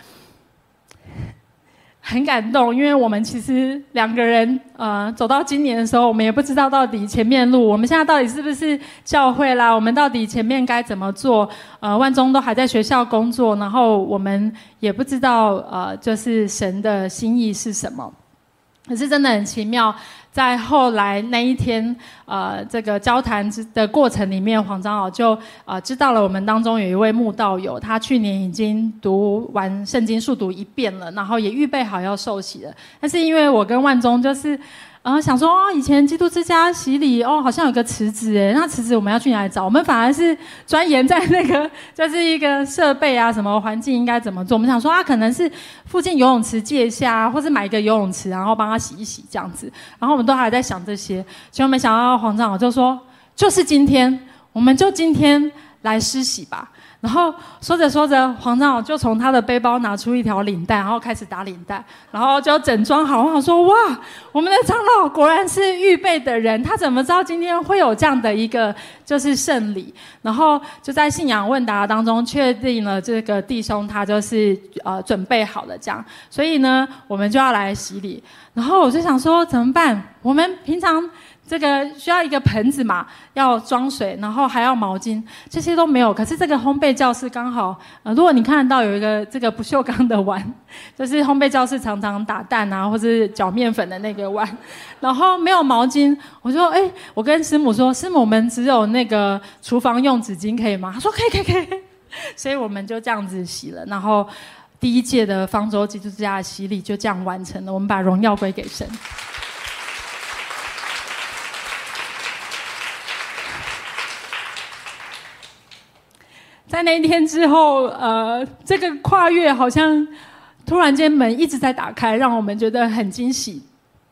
很感动，因为我们其实2个人走到今年的时候，我们也不知道到底前面路，我们现在到底是不是教会啦，我们到底前面该怎么做。万中都还在学校工作，然后我们也不知道就是神的心意是什么。可是真的很奇妙，在后来那一天这个交谈的过程里面，黄长老就知道了我们当中有一位慕道友，他去年已经读完圣经速读1遍了，然后也预备好要受洗了。但是因为我跟万中就是想说以前基督之家洗礼好像有个池子耶，那池子我们要去哪里找？我们反而是钻研在那个就是一个设备啊，什么环境应该怎么做。我们想说可能是附近游泳池借一下，或是买一个游泳池，然后帮他洗一洗这样子。然后我们都还在想这些，结果没想到黄长老就说：就是今天，我们就今天来施洗吧。然后说着说着，黄长老就从他的背包拿出一条领带，然后开始打领带，然后就整装好。我想说：哇，我们的长老果然是预备的人，他怎么知道今天会有这样的一个就是圣礼？然后就在信仰问答当中确定了这个弟兄他就是准备好了这样，所以呢我们就要来洗礼。然后我就想说怎么办？我们平常这个需要一个盆子嘛，要装水，然后还要毛巾，这些都没有。可是这个烘焙教室刚好，如果你看得到有一个这个不锈钢的碗，就是烘焙教室常常打蛋啊，或是搅面粉的那个碗，然后没有毛巾，我说我跟师母说，师母我们只有那个厨房用纸巾可以吗？她说可以，所以我们就这样子洗了，然后第1届的方舟基督之家的洗礼就这样完成了。我们把荣耀归给神。在那一天之后，这个跨越好像突然间门一直在打开，让我们觉得很惊喜。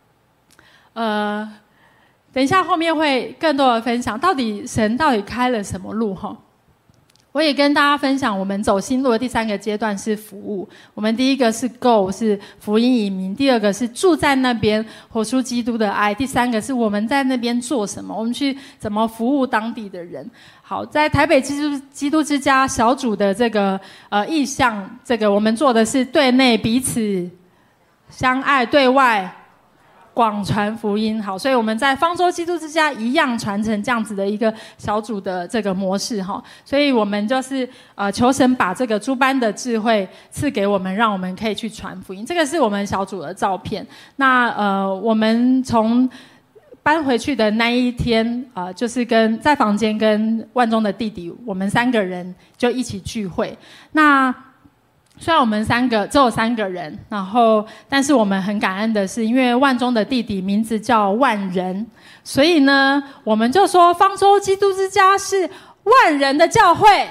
等一下后面会更多的分享，神到底开了什么路哈？我也跟大家分享，我们走新路的第3个阶段是服务。我们第1个是 Go， 是福音移民；第2个是住在那边，活出基督的爱；第3个是我们在那边做什么，我们去怎么服务当地的人。好，在台北基督之家小组的这个意向，这个我们做的是对内彼此相爱，对外广传福音。好，所以我们在方舟基督之家一样传承这样子的一个小组的这个模式哈。所以我们就是求神把这个诸般的智慧赐给我们，让我们可以去传福音。这个是我们小组的照片。那我们从搬回去的那一天，就是在房间跟万中的弟弟，我们3个人就一起聚会。那虽然我们只有3个人，但是我们很感恩的是，因为万中的弟弟名字叫万人，所以呢，我们就说方舟基督之家是万人的教会。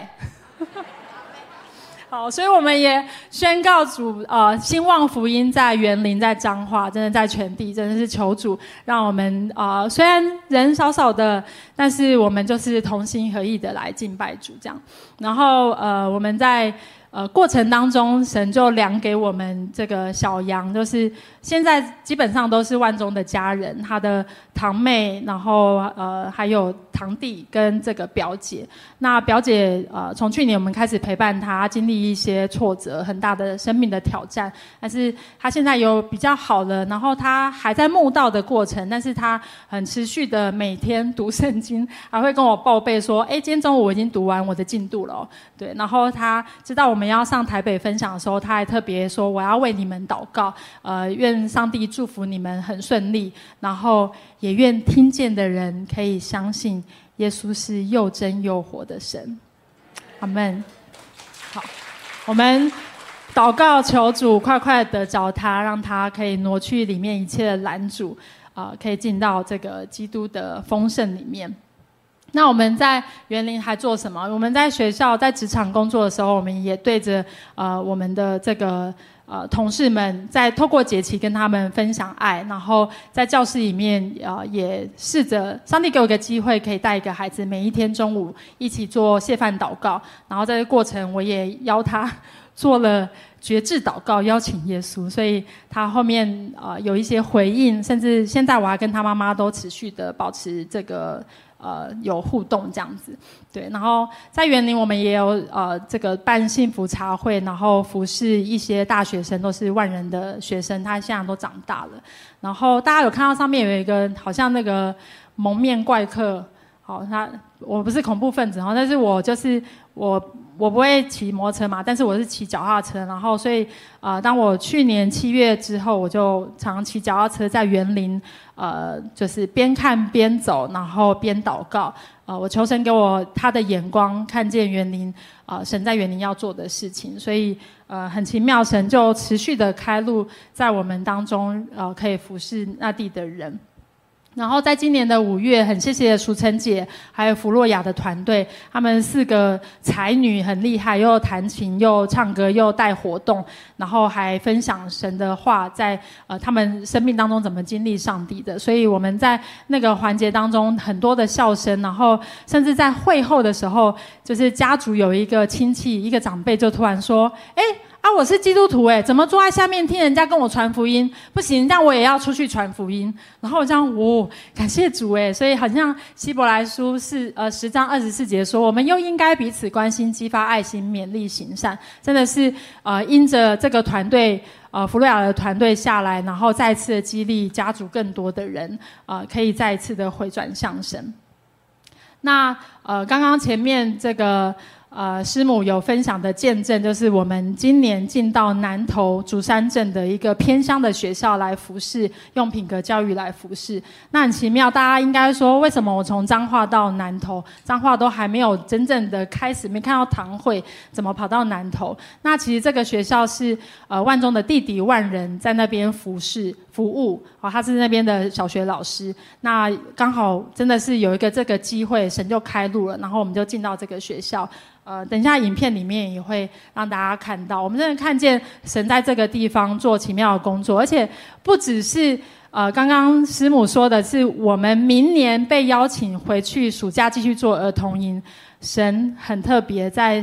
好，所以我们也宣告主兴旺福音在园林，在彰化，真的在全地，真的是求主让我们虽然人少少的，但是我们就是同心合意的来敬拜主这样。然后我们在过程当中，神就量给我们这个小羊，就是现在基本上都是万中的家人，他的堂妹，然后还有堂弟跟这个表姐。那表姐从去年我们开始陪伴他，经历一些挫折，很大的生命的挑战，但是他现在有比较好了，然后他还在慕道的过程，但是他很持续的每天读圣经，还会跟我报备说，今天中午我已经读完我的进度了对，然后他知道我们要上台北分享的时候，他还特别说我要为你们祷告，愿上帝祝福你们很顺利，然后也愿听见的人可以相信耶稣是又真又活的神。阿们。好，我们祷告求主快快得着他，让他可以挪去里面一切的拦阻，可以进到这个基督的丰盛里面。那我们在园林还做什么？我们在学校在职场工作的时候，我们也对着我们的这个同事们，在透过节期跟他们分享爱，然后在教室里面也试着上帝给我一个机会，可以带一个孩子每一天中午一起做谢饭祷告，然后在这个过程我也邀他做了决志祷告，邀请耶稣，所以他后面有一些回应，甚至现在我还跟他妈妈都持续的保持这个有互动这样子。对，然后在园林我们也有这个办幸福茶会，然后服侍一些大学生，都是万人的学生，他现在都长大了。然后大家有看到上面有一个好像那个蒙面怪客，好，我不是恐怖分子哈，但是我就是我不会骑摩托车嘛，但是我是骑脚踏车，然后所以当我去年7月之后，我就常骑脚踏车在园林，就是边看边走，然后边祷告，我求神给我他的眼光，看见园林神在园林要做的事情，所以很奇妙，神就持续的开路在我们当中，可以服侍那地的人。然后在今年的5月，很谢谢淑成姐还有弗洛亚的团队，他们4个才女很厉害，又弹琴又唱歌又带活动，然后还分享神的话，在他们生命当中怎么经历上帝的。所以我们在那个环节当中很多的笑声，然后甚至在会后的时候，就是家族有一个亲戚一个长辈就突然说，我是基督徒怎么坐在下面听人家跟我传福音？不行，但我也要出去传福音。然后我这样，感谢主所以好像希伯来书10章24节说，我们又应该彼此关心，激发爱心，勉励行善。真的是因着这个团队弗洛亚的团队下来，然后再次的激励家族更多的人可以再一次的回转向神。那刚刚前面这个师母有分享的见证，就是我们今年进到南投竹山镇的一个偏乡的学校来服侍，用品格教育来服侍。那很奇妙，大家应该说，为什么我从彰化到南投，彰化都还没有真正的开始，没看到堂会，怎么跑到南投？那其实这个学校是万中的弟弟万人在那边服务，他是那边的小学老师。那刚好真的是有一个这个机会，神就开路了，然后我们就进到这个学校。等一下影片里面也会让大家看到，我们真的看见神在这个地方做奇妙的工作，而且不只是刚刚师母说的是，我们明年被邀请回去暑假继续做儿童营。神很特别，在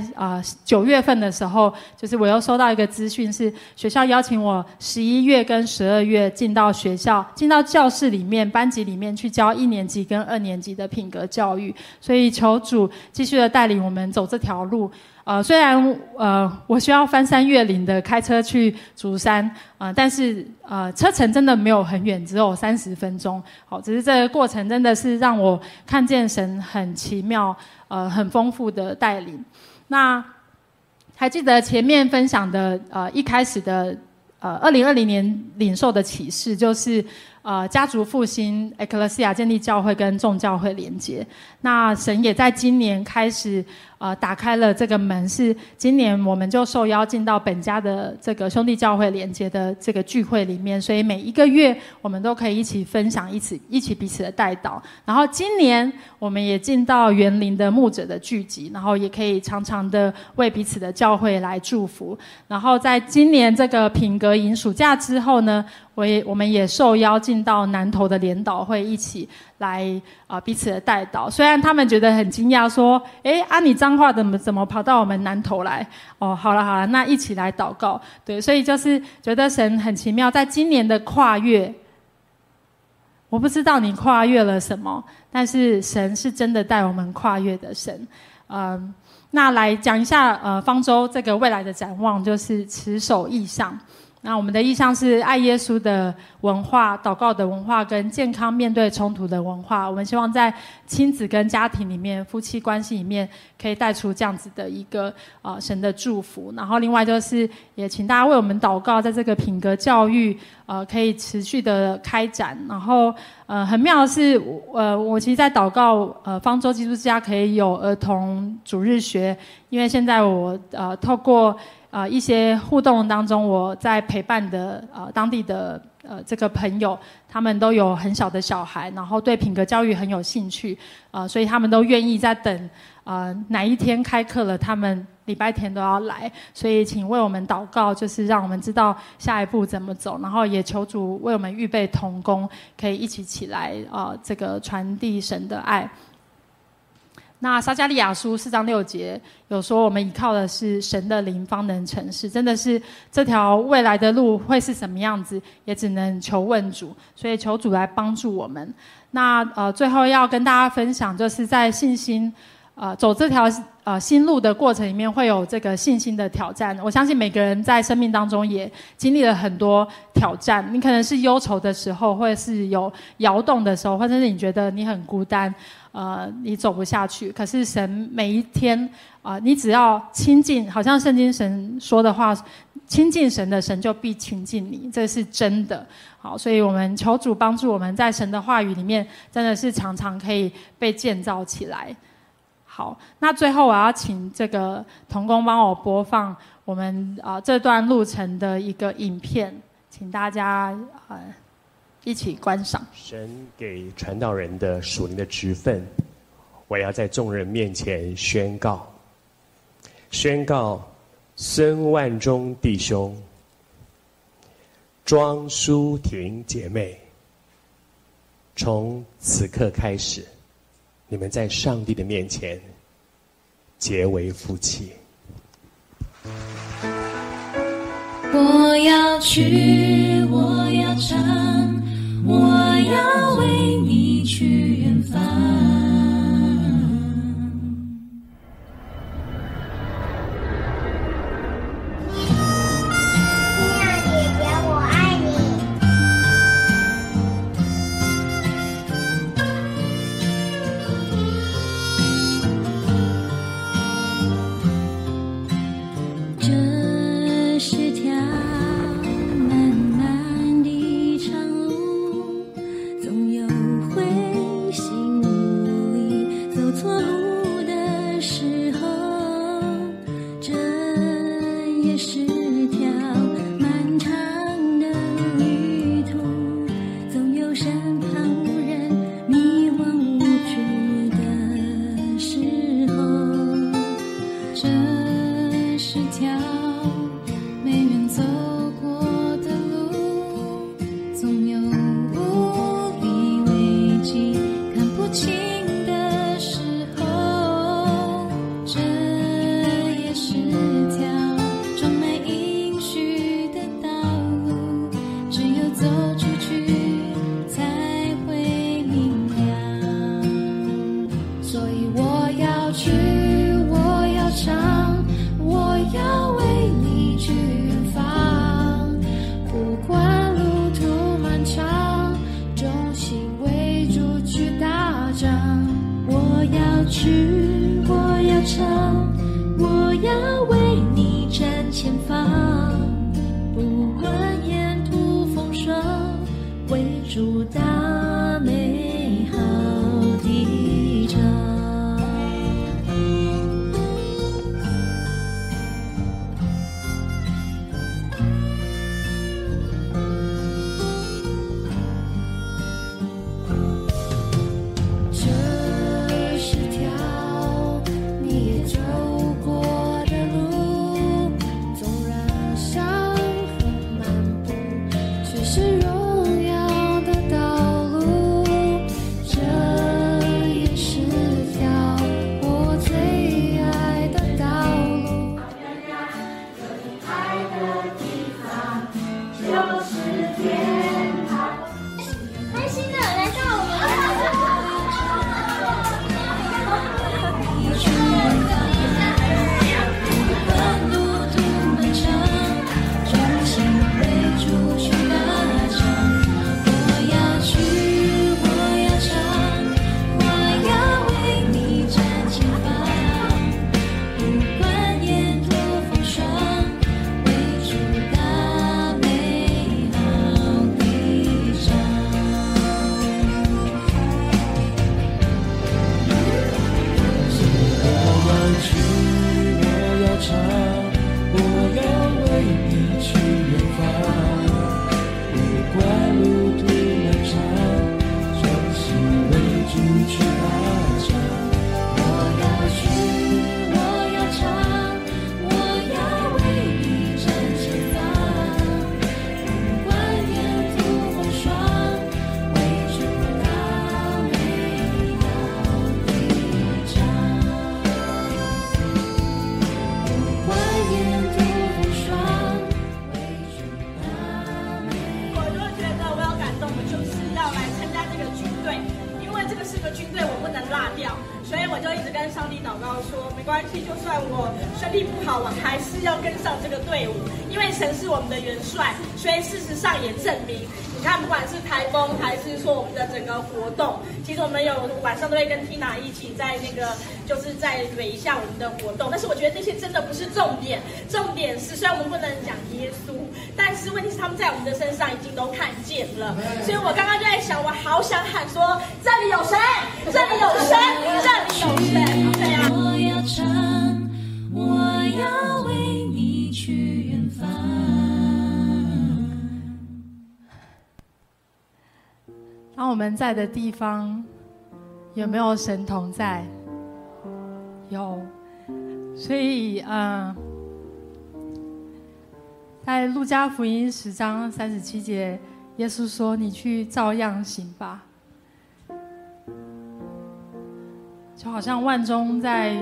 9月份的时候，就是我又收到一个资讯，是学校邀请我11月跟12月进到学校，进到教室里面、班级里面去教1年级跟2年级的品格教育。所以求主继续的带领我们走这条路。虽然我需要翻山越岭的开车去竹山，但是车程真的没有很远，只有30分钟。好，只是这个过程真的是让我看见神很奇妙、很丰富的带领。那还记得前面分享的一开始的2020年领受的启示，就是家族复兴 Ecclesia 建立教会跟众教会连结。那神也在今年开始打开了这个门，是今年我们就受邀进到本家的这个兄弟教会连结的这个聚会里面，所以每一个月我们都可以一起分享，一起彼此的代祷。然后今年我们也进到园林的牧者的聚集，然后也可以常常的为彼此的教会来祝福。然后在今年这个品格营暑假之后呢，我们也受邀进到南投的联祷会，一起来彼此的代祷。虽然他们觉得很惊讶，说：“你彰化怎么跑到我们南投来？”哦，好了，那一起来祷告。对，所以就是觉得神很奇妙，在今年的跨越，我不知道你跨越了什么，但是神是真的带我们跨越的神。那来讲一下方舟这个未来的展望，就是持守意向。那我们的意向是爱耶稣的文化、祷告的文化跟健康面对冲突的文化。我们希望在亲子跟家庭里面、夫妻关系里面，可以带出这样子的一个神的祝福。然后另外就是也请大家为我们祷告，在这个品格教育可以持续的开展。然后很妙的是，我其实在祷告方舟基督之家可以有儿童主日学，因为现在我透过一些互动当中，我在陪伴的当地的这个朋友，他们都有很小的小孩，然后对品格教育很有兴趣，所以他们都愿意在等哪一天开课了，他们礼拜天都要来。所以请为我们祷告，就是让我们知道下一步怎么走，然后也求主为我们预备同工，可以一起起来这个传递神的爱。那撒迦利亚书4章6节有说，我们依靠的是神的灵方能成事，真的是这条未来的路会是什么样子，也只能求问主，所以求主来帮助我们。那最后要跟大家分享，就是在信心走这条心路的过程里面，会有这个信心的挑战。我相信每个人在生命当中也经历了很多挑战，你可能是忧愁的时候，或者是有摇动的时候，或者是你觉得你很孤单，你走不下去。可是神每一天你只要亲近，好像圣经神说的话，亲近神的，神就必亲近你，这是真的。好，所以我们求主帮助我们在神的话语里面，真的是常常可以被建造起来。好，那最后我要请这个同工帮我播放我们这段路程的一个影片，请大家一起观赏。 神给传道人的属灵的职分，我要在众人面前宣告孙万忠弟兄、庄淑婷姐妹，从此刻开始，你们在上帝的面前结为夫妻。 我要去，我要唱，我要为你去远方。 主大美好的唱。这是条你也走过的路，纵然伤痕漫步，却是荣耀的道路。这也是条我最爱的道路。有你爱的地方就是天堂。开心的来到我们半路途漫长，专心为主去打仗。我要去，我要唱，我要为你站前方。不管沿途风霜，为主打美好的仗。 我要去，我要唱，我要为你去远方。不管路途漫长，专心为主去打仗。 我要去，我要唱，我要为你站前方。不管沿途风霜，为主打美好的仗。不管沿途风霜，为主打美好。 我就觉得我有感动，我就是要来参加这个军队，因为这个是个军队，我不能落掉，所以我就一直跟上帝祷告说，没关系，就算我身体不好，我还是要跟上这个队伍，因为神是我们的元帅，所以事实上也证明，你看，不管是台风还是说我们的整个活动，其实我们有晚上都会跟 Tina 一起在那个，就是在蕊一下我们的活动，但是我觉得那些真的不是重点，重点是虽然我们不能讲耶稣，但是问题是他们在我们的身上已经都看见了，所以我刚刚就在想，我好想喊说，这里有神，这里有神，这里有神，对啊。 我要唱，我要为你去远方。 当我们在的地方，有没有神同在？有，所以在路加福音10章37节，耶稣说：“你去照样行吧。”就好像万中在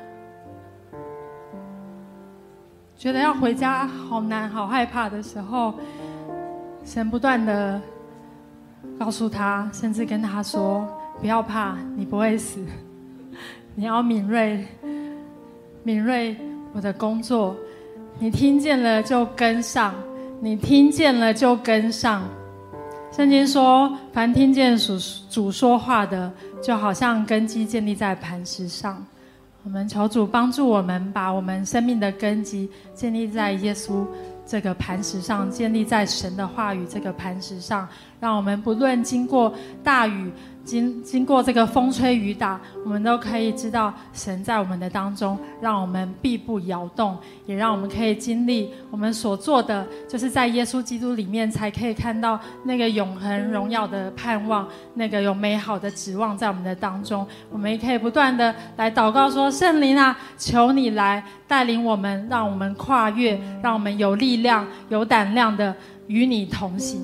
觉得要回家好难、好害怕的时候，神不断的告诉他，甚至跟他说：“不要怕，你不会死，你要敏锐，敏锐我的工作。你听见了就跟上，你听见了就跟上。”圣经说，凡听见主说话的，就好像根基建立在磐石上。我们求主帮助我们，把我们生命的根基建立在耶稣这个磐石上，建立在神的话语这个磐石上，让我们不论经过大雨，经过这个风吹雨打，我们都可以知道神在我们的当中，让我们必不摇动，也让我们可以经历我们所做的，就是在耶稣基督里面才可以看到那个永恒荣耀的盼望，那个有美好的指望在我们的当中。我们也可以不断的来祷告说，圣灵啊，求你来带领我们，让我们跨越，让我们有力量有胆量的与你同行。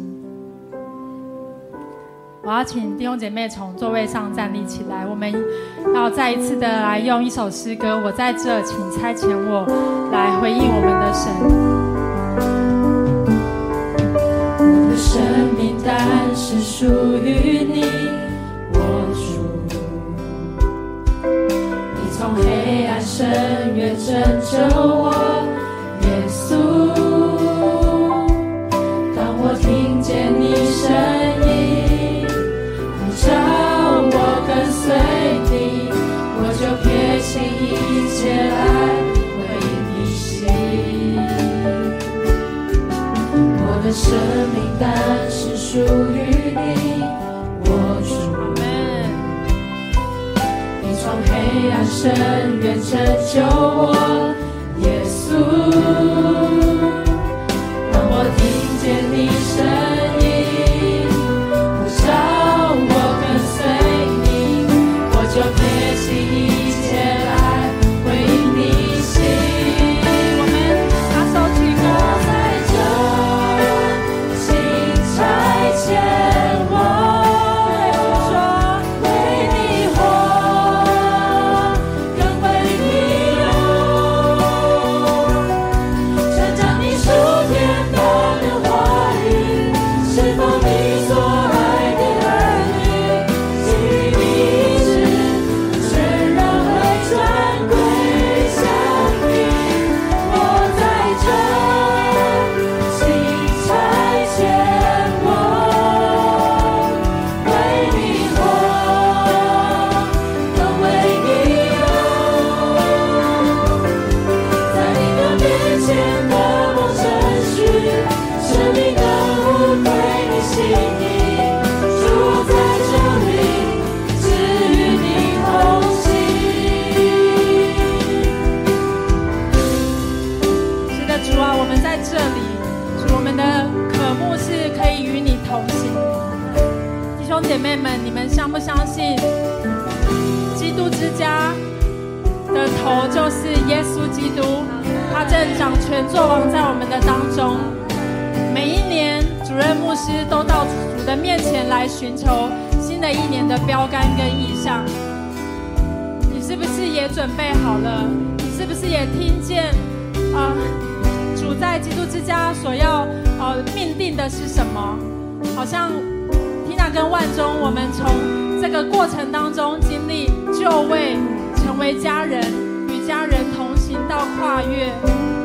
我要请弟兄姐妹从座位上站立起来，我们要再一次的来用一首诗歌，我在这，请差遣我来回应我们的神。 我的生命但是属于你，我主，你从黑暗深渊拯救我，耶稣。当我听见你声音，叫我跟随你，我就撇弃一切来为你行。我的的生命，但是属于你，我主。你从黑暗深渊拯救我，耶稣，让我听见你声音，呼召我跟随你，我就撇弃一切来为你行。我们把手举高，在这请差遣我。姐妹们，你们相不相信基督之家的头就是耶稣基督，他正掌权作王在我们的当中。每一年主任牧师都到主的面前来寻求新的一年的标杆跟意向。你是不是也准备好了？你是不是也听见主在基督之家所要命定的是什么？好像跟万中，我们从这个过程当中经历就位，成为家人，与家人同行到跨越。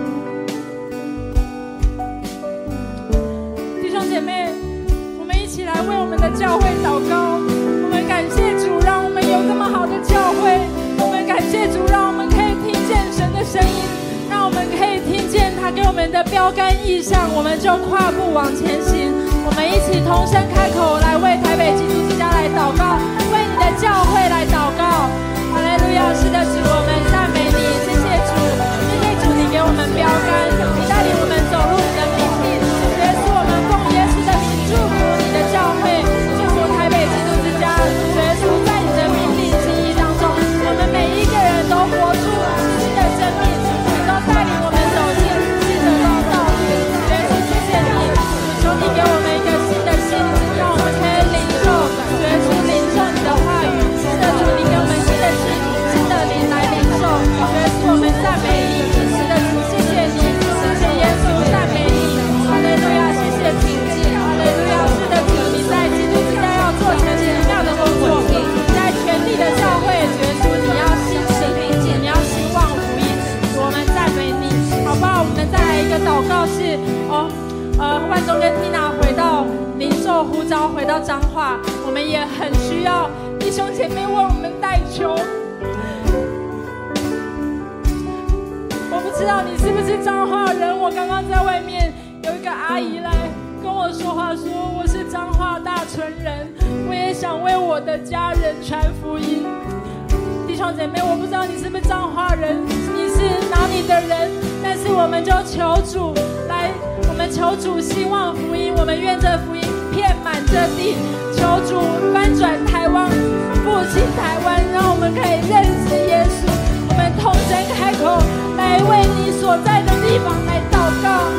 弟兄姐妹，我们一起来为我们的教会祷告。我们感谢主，让我们有这么好的教会。我们感谢主，让我们可以听见神的声音，让我们可以听见他给我们的标杆意向，我们就跨步往前行。我们一起同声开口来为台北基督之家来祷告，为你的教会来祷告。哈利路亚！是的，主，我们赞美你，谢谢主，谢谢主，你给我们标杆，你带领我们走入你的命令。耶稣，我们奉耶稣的名祝福你的教会，祝福台北基督之家。耶稣，在你的命令心意当中，我们每一个人都活出新的生命，你都带领我们走进新的道路。耶稣，谢谢你，求你给我们一个新的心，让我们可以领受，耶稣领受你的话语。是的，主，你给我们新的心、新的灵来领受。耶稣，我们赞美你。是的，主，谢谢你，谢谢耶稣，赞美你。哈利路亚，谢谢主，哈利路亚。是的，主，你在基督之家要做成奇妙的工作，你在全地的教会，耶稣，你要兴起，你要兴旺福音。我们赞美你，好不好？我们再来一个祷告是万中跟缇娜回到领受呼召，回到彰化，我们也很需要弟兄姐妹为我们代求。我不知道你是不是彰化人，我刚刚在外面有一个阿姨来跟我说话，说我是彰化大村人，我也想为我的家人传福音。弟兄姐妹，我不知道你是不是彰化人，你是哪里的人，但是我们就求主来，我们求主希望福音，我们愿这福音遍满这地，求主翻转台湾，复兴台湾，让我们可以认识耶稣。我们同声开口来为你所在的地方来祷告。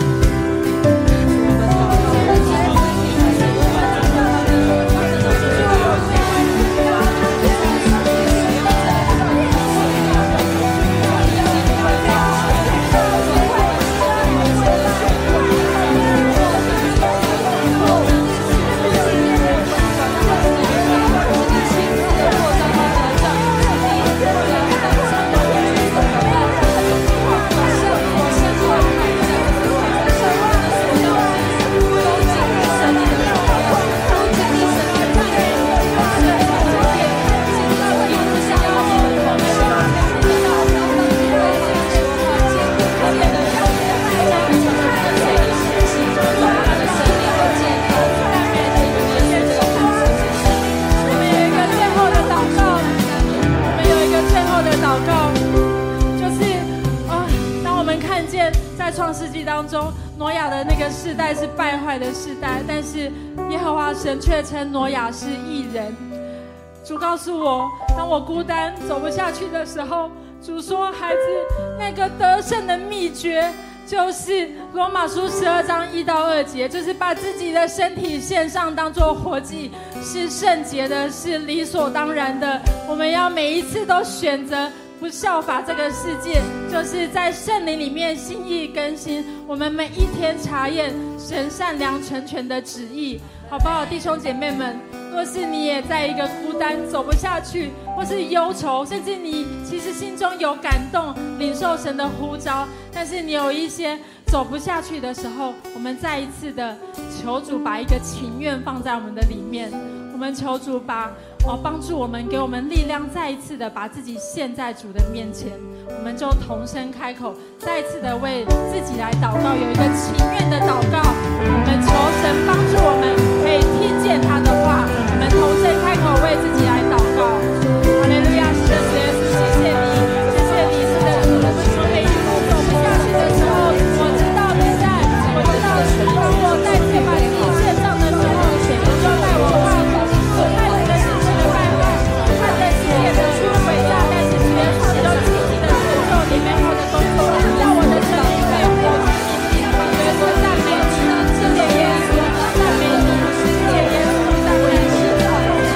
挪亚的那个世代是败坏的世代，但是耶和华神却称挪亚是义人。主告诉我，当我孤单走不下去的时候，主说：“孩子，那个得胜的秘诀就是罗马书12章1到2节，就是把自己的身体献上，当作活祭，是圣洁的，是理所当然的。我们要每一次都选择不效法这个世界，就是在圣灵里面心意更新。我们每一天查验神善良成全的旨意，好不好？弟兄姐妹们，若是你也在一个孤单走不下去，或是忧愁，甚至你其实心中有感动领受神的呼召，但是你有一些走不下去的时候，我们再一次的求主把一个情愿放在我们的里面，我们求主把帮助我们，给我们力量，再一次的把自己献在主的面前。我们就同声开口，再一次的为自己来祷告，有一个情愿的祷告。我们求神帮助我们，可以听见他的话。我们同声开口为自己来祷告。哈利路亚，是的，主耶稣，谢谢你，谢谢你，是的，主。我每一步走不下去的时候，我知道你在，我知道当我再次把自己献上的时候，你就带我跨过。我看着世界的败坏，看着世界的伟大，但是主耶稣，你都积极的成就你美好的工作，让我的生命可以活出你。耶稣赞美你，谢谢耶稣，赞美你，谢谢耶稣，赞美你，谢谢耶稣。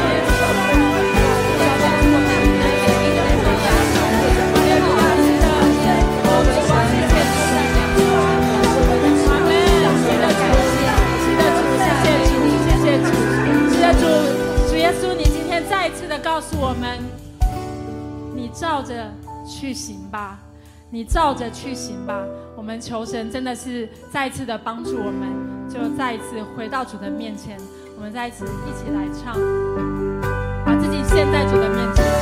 主耶稣，你今天再一次的告诉我们，你照着去行吧，你照着去行吧。我们求神真的是再一次的帮助我们，就再一次回到主的面前，我们再一次一起来唱，把自己献在主的面前。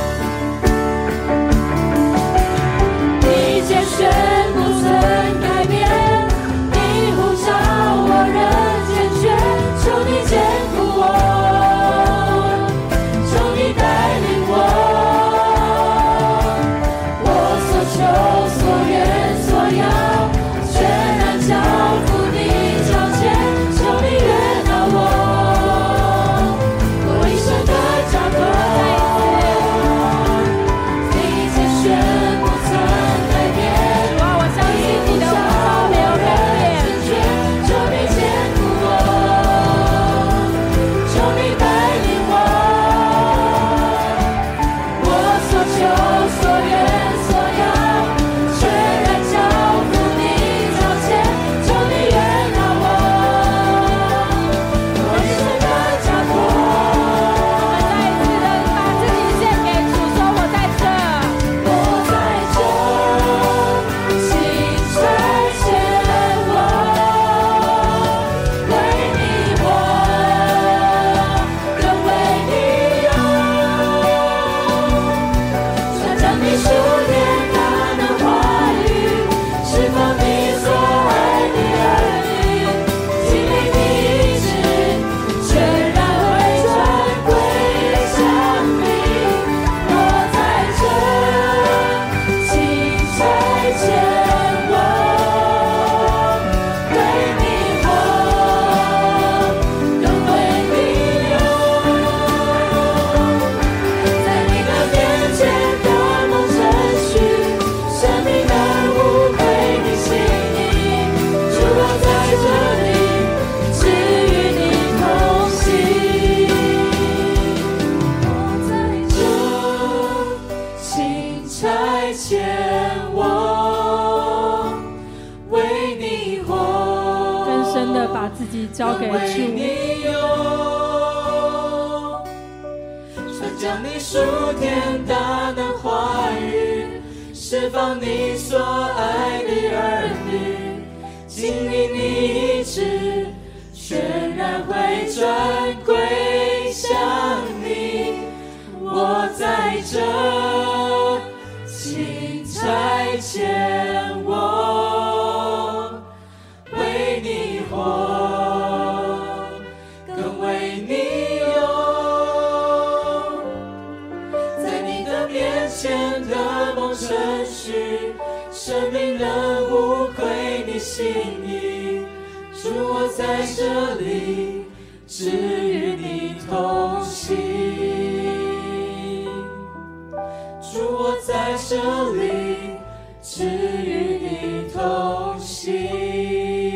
一切宣不曾改变，你呼召我仍坚决，求你坚固我，求你带领我，我所求所愿所要，全然交付你脚前，求你悦纳我，我一生的家歌，一切宣不曾改变。 我相信你的呼召没有改变。 求你坚固我，求你带领我，我所求所愿所要，全然交付你脚前，求你悦纳我，我一生的家国。 我们再一次的把自己献给主，说我在这， 我在这，请差遣我，为你活，更为你用，传讲你属天大能话语，释放你所爱的儿女，经历你意志，全然回转归向你。我在这，请差遣我，为你活，更为你用，在你的面前的梦程序，生命的无愧你心意，主我在这里，只与你同行。我在这，请差遣我，为你活， 更深的把自己交给为主。 你用，传讲你属天大能话语，释放你所爱的儿女，经历你意志，全然回转归向你。我在这，请差遣我，为你活，更为你用，在你的面前的梦程序，生命能无愧你心意， 在这里，只与你同行。主，我在这里，只与你同行。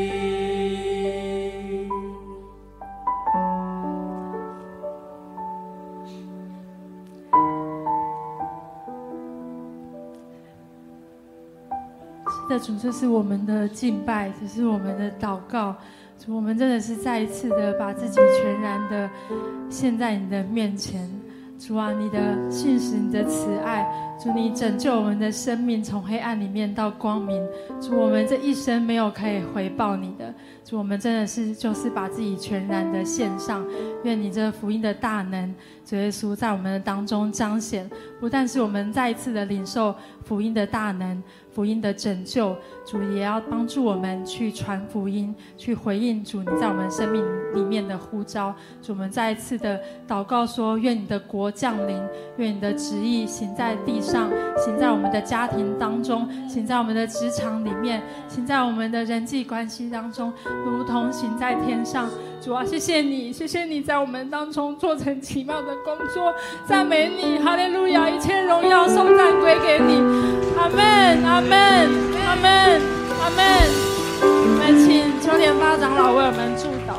是的，主，这是我们的敬拜，这是我们的祷告。主，我们真的是再一次的把自己全然的献在你的面前。主啊，你的信实，你的慈爱，主，你拯救我们的生命从黑暗里面到光明。主，我们这一生没有可以回报你的。主，我们真的是就是把自己全然的献上。愿你这福音的大能，主耶稣在我们的当中彰显。不但是我们再一次的领受福音的大能，福音的拯救，主也要帮助我们去传福音，去回应主你在我们生命里面的呼召。主，我们再一次的祷告说，愿你的国降临，愿你的旨意行在地上，行在我们的家庭当中，行在我们的职场里面，行在我们的人际关系当中，如同行在天上。主啊，谢谢你，谢谢你在我们当中做成奇妙的工作，赞美你，哈利路亚，一切荣耀颂赞归给你。阿们，阿们，阿们，阿们。我们请秋莲发长老为我们祝祷。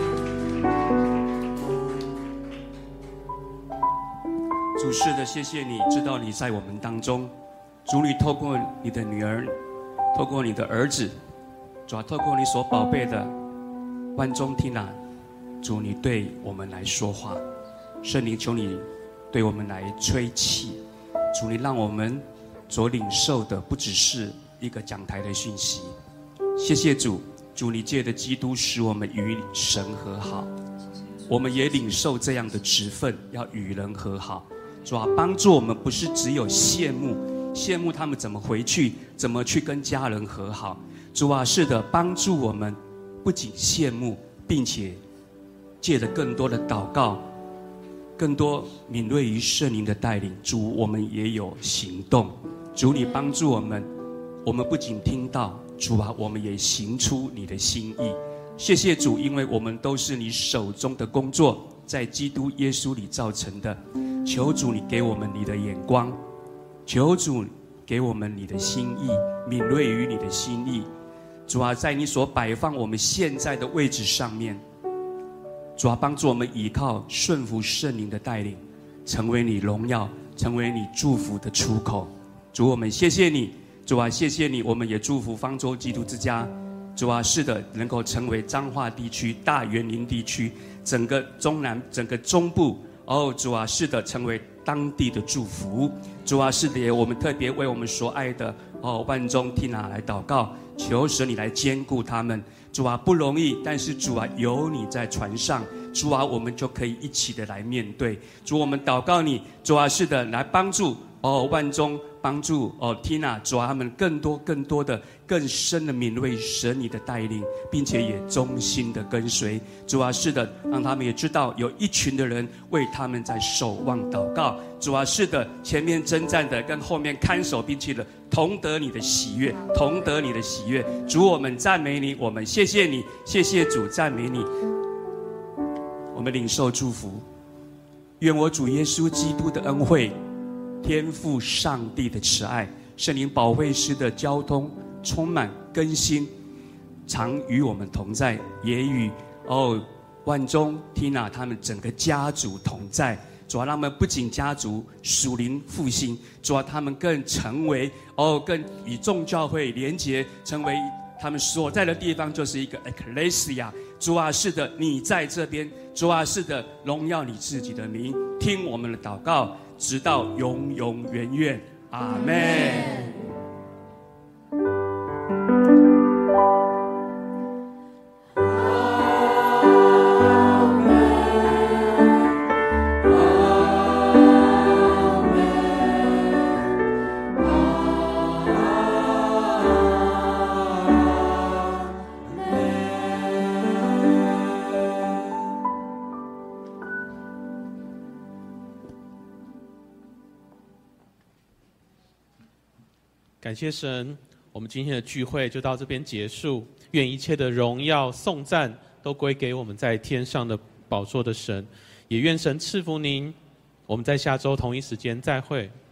主，是的，谢谢你，知道你在我们当中。主，你透过你的女儿，透过你的儿子，主啊，透过你所宝贝的万中听啊，主，你对我们来说话。圣灵，求你对我们来吹气。主，你让我们所领受的不只是一个讲台的讯息。谢谢主，主，你借着基督使我们与神和好。我们也领受这样的职分，要与人和好。主啊，帮助我们不是只有羡慕他们怎么回去，怎么去跟家人和好。主啊，是的，帮助我们不仅羡慕，并且借着更多的祷告，更多敏锐于圣灵的带领。主，我们也有行动。主，你帮助我们，我们不仅听到，主啊，我们也行出你的心意。谢谢主，因为我们都是你手中的工作，在基督耶稣里造成的。求主你给我们你的眼光，求主给我们你的心意，敏锐于你的心意。主啊，在你所摆放我们现在的位置上面，主啊，帮助我们依靠顺服圣灵的带领，成为你荣耀，成为你祝福的出口。主，我们谢谢你。主啊，谢谢你，我们也祝福方舟基督之家。主啊，是的，能够成为彰化地区、大园林地区、整个中南、整个中部。主啊，是的，成为当地的祝福。主啊，是的，我们特别为我们所爱的万中听哪来祷告，求神你来兼顾他们。主啊，不容易，但是主啊，有你在船上，主啊，我们就可以一起的来面对。主，我们祷告你，主啊，是的，来帮助万中，帮助Tina，主啊，他们更多的更深的敏锐神你的带领，并且也忠心的跟随。主啊，是的，让他们也知道有一群的人为他们在守望祷告。主啊，是的，前面征战的跟后面看守兵器的，同得你的喜悦，同得你的喜悦。主，我们赞美你，我们谢谢你，谢谢主，赞美你。我们领受祝福，愿我主耶稣基督的恩惠，天父上帝的慈爱，圣灵保惠师的交通充满更新，常与我们同在，也与万中 Tina 他们整个家族同在。主啊，让他们不仅家族属灵复兴，主啊，他们更成为更与众教会连结，成为他们所在的地方就是一个 Ecclesia。主啊，是的，你在这边。主啊，是的，荣耀你自己的名，听我们的祷告，直到永永远远。阿们。 感谢神，我们今天的聚会就到这边结束。愿一切的荣耀颂赞都归给我们在天上的宝座的神。也愿神赐福您。我们在下周同一时间再会。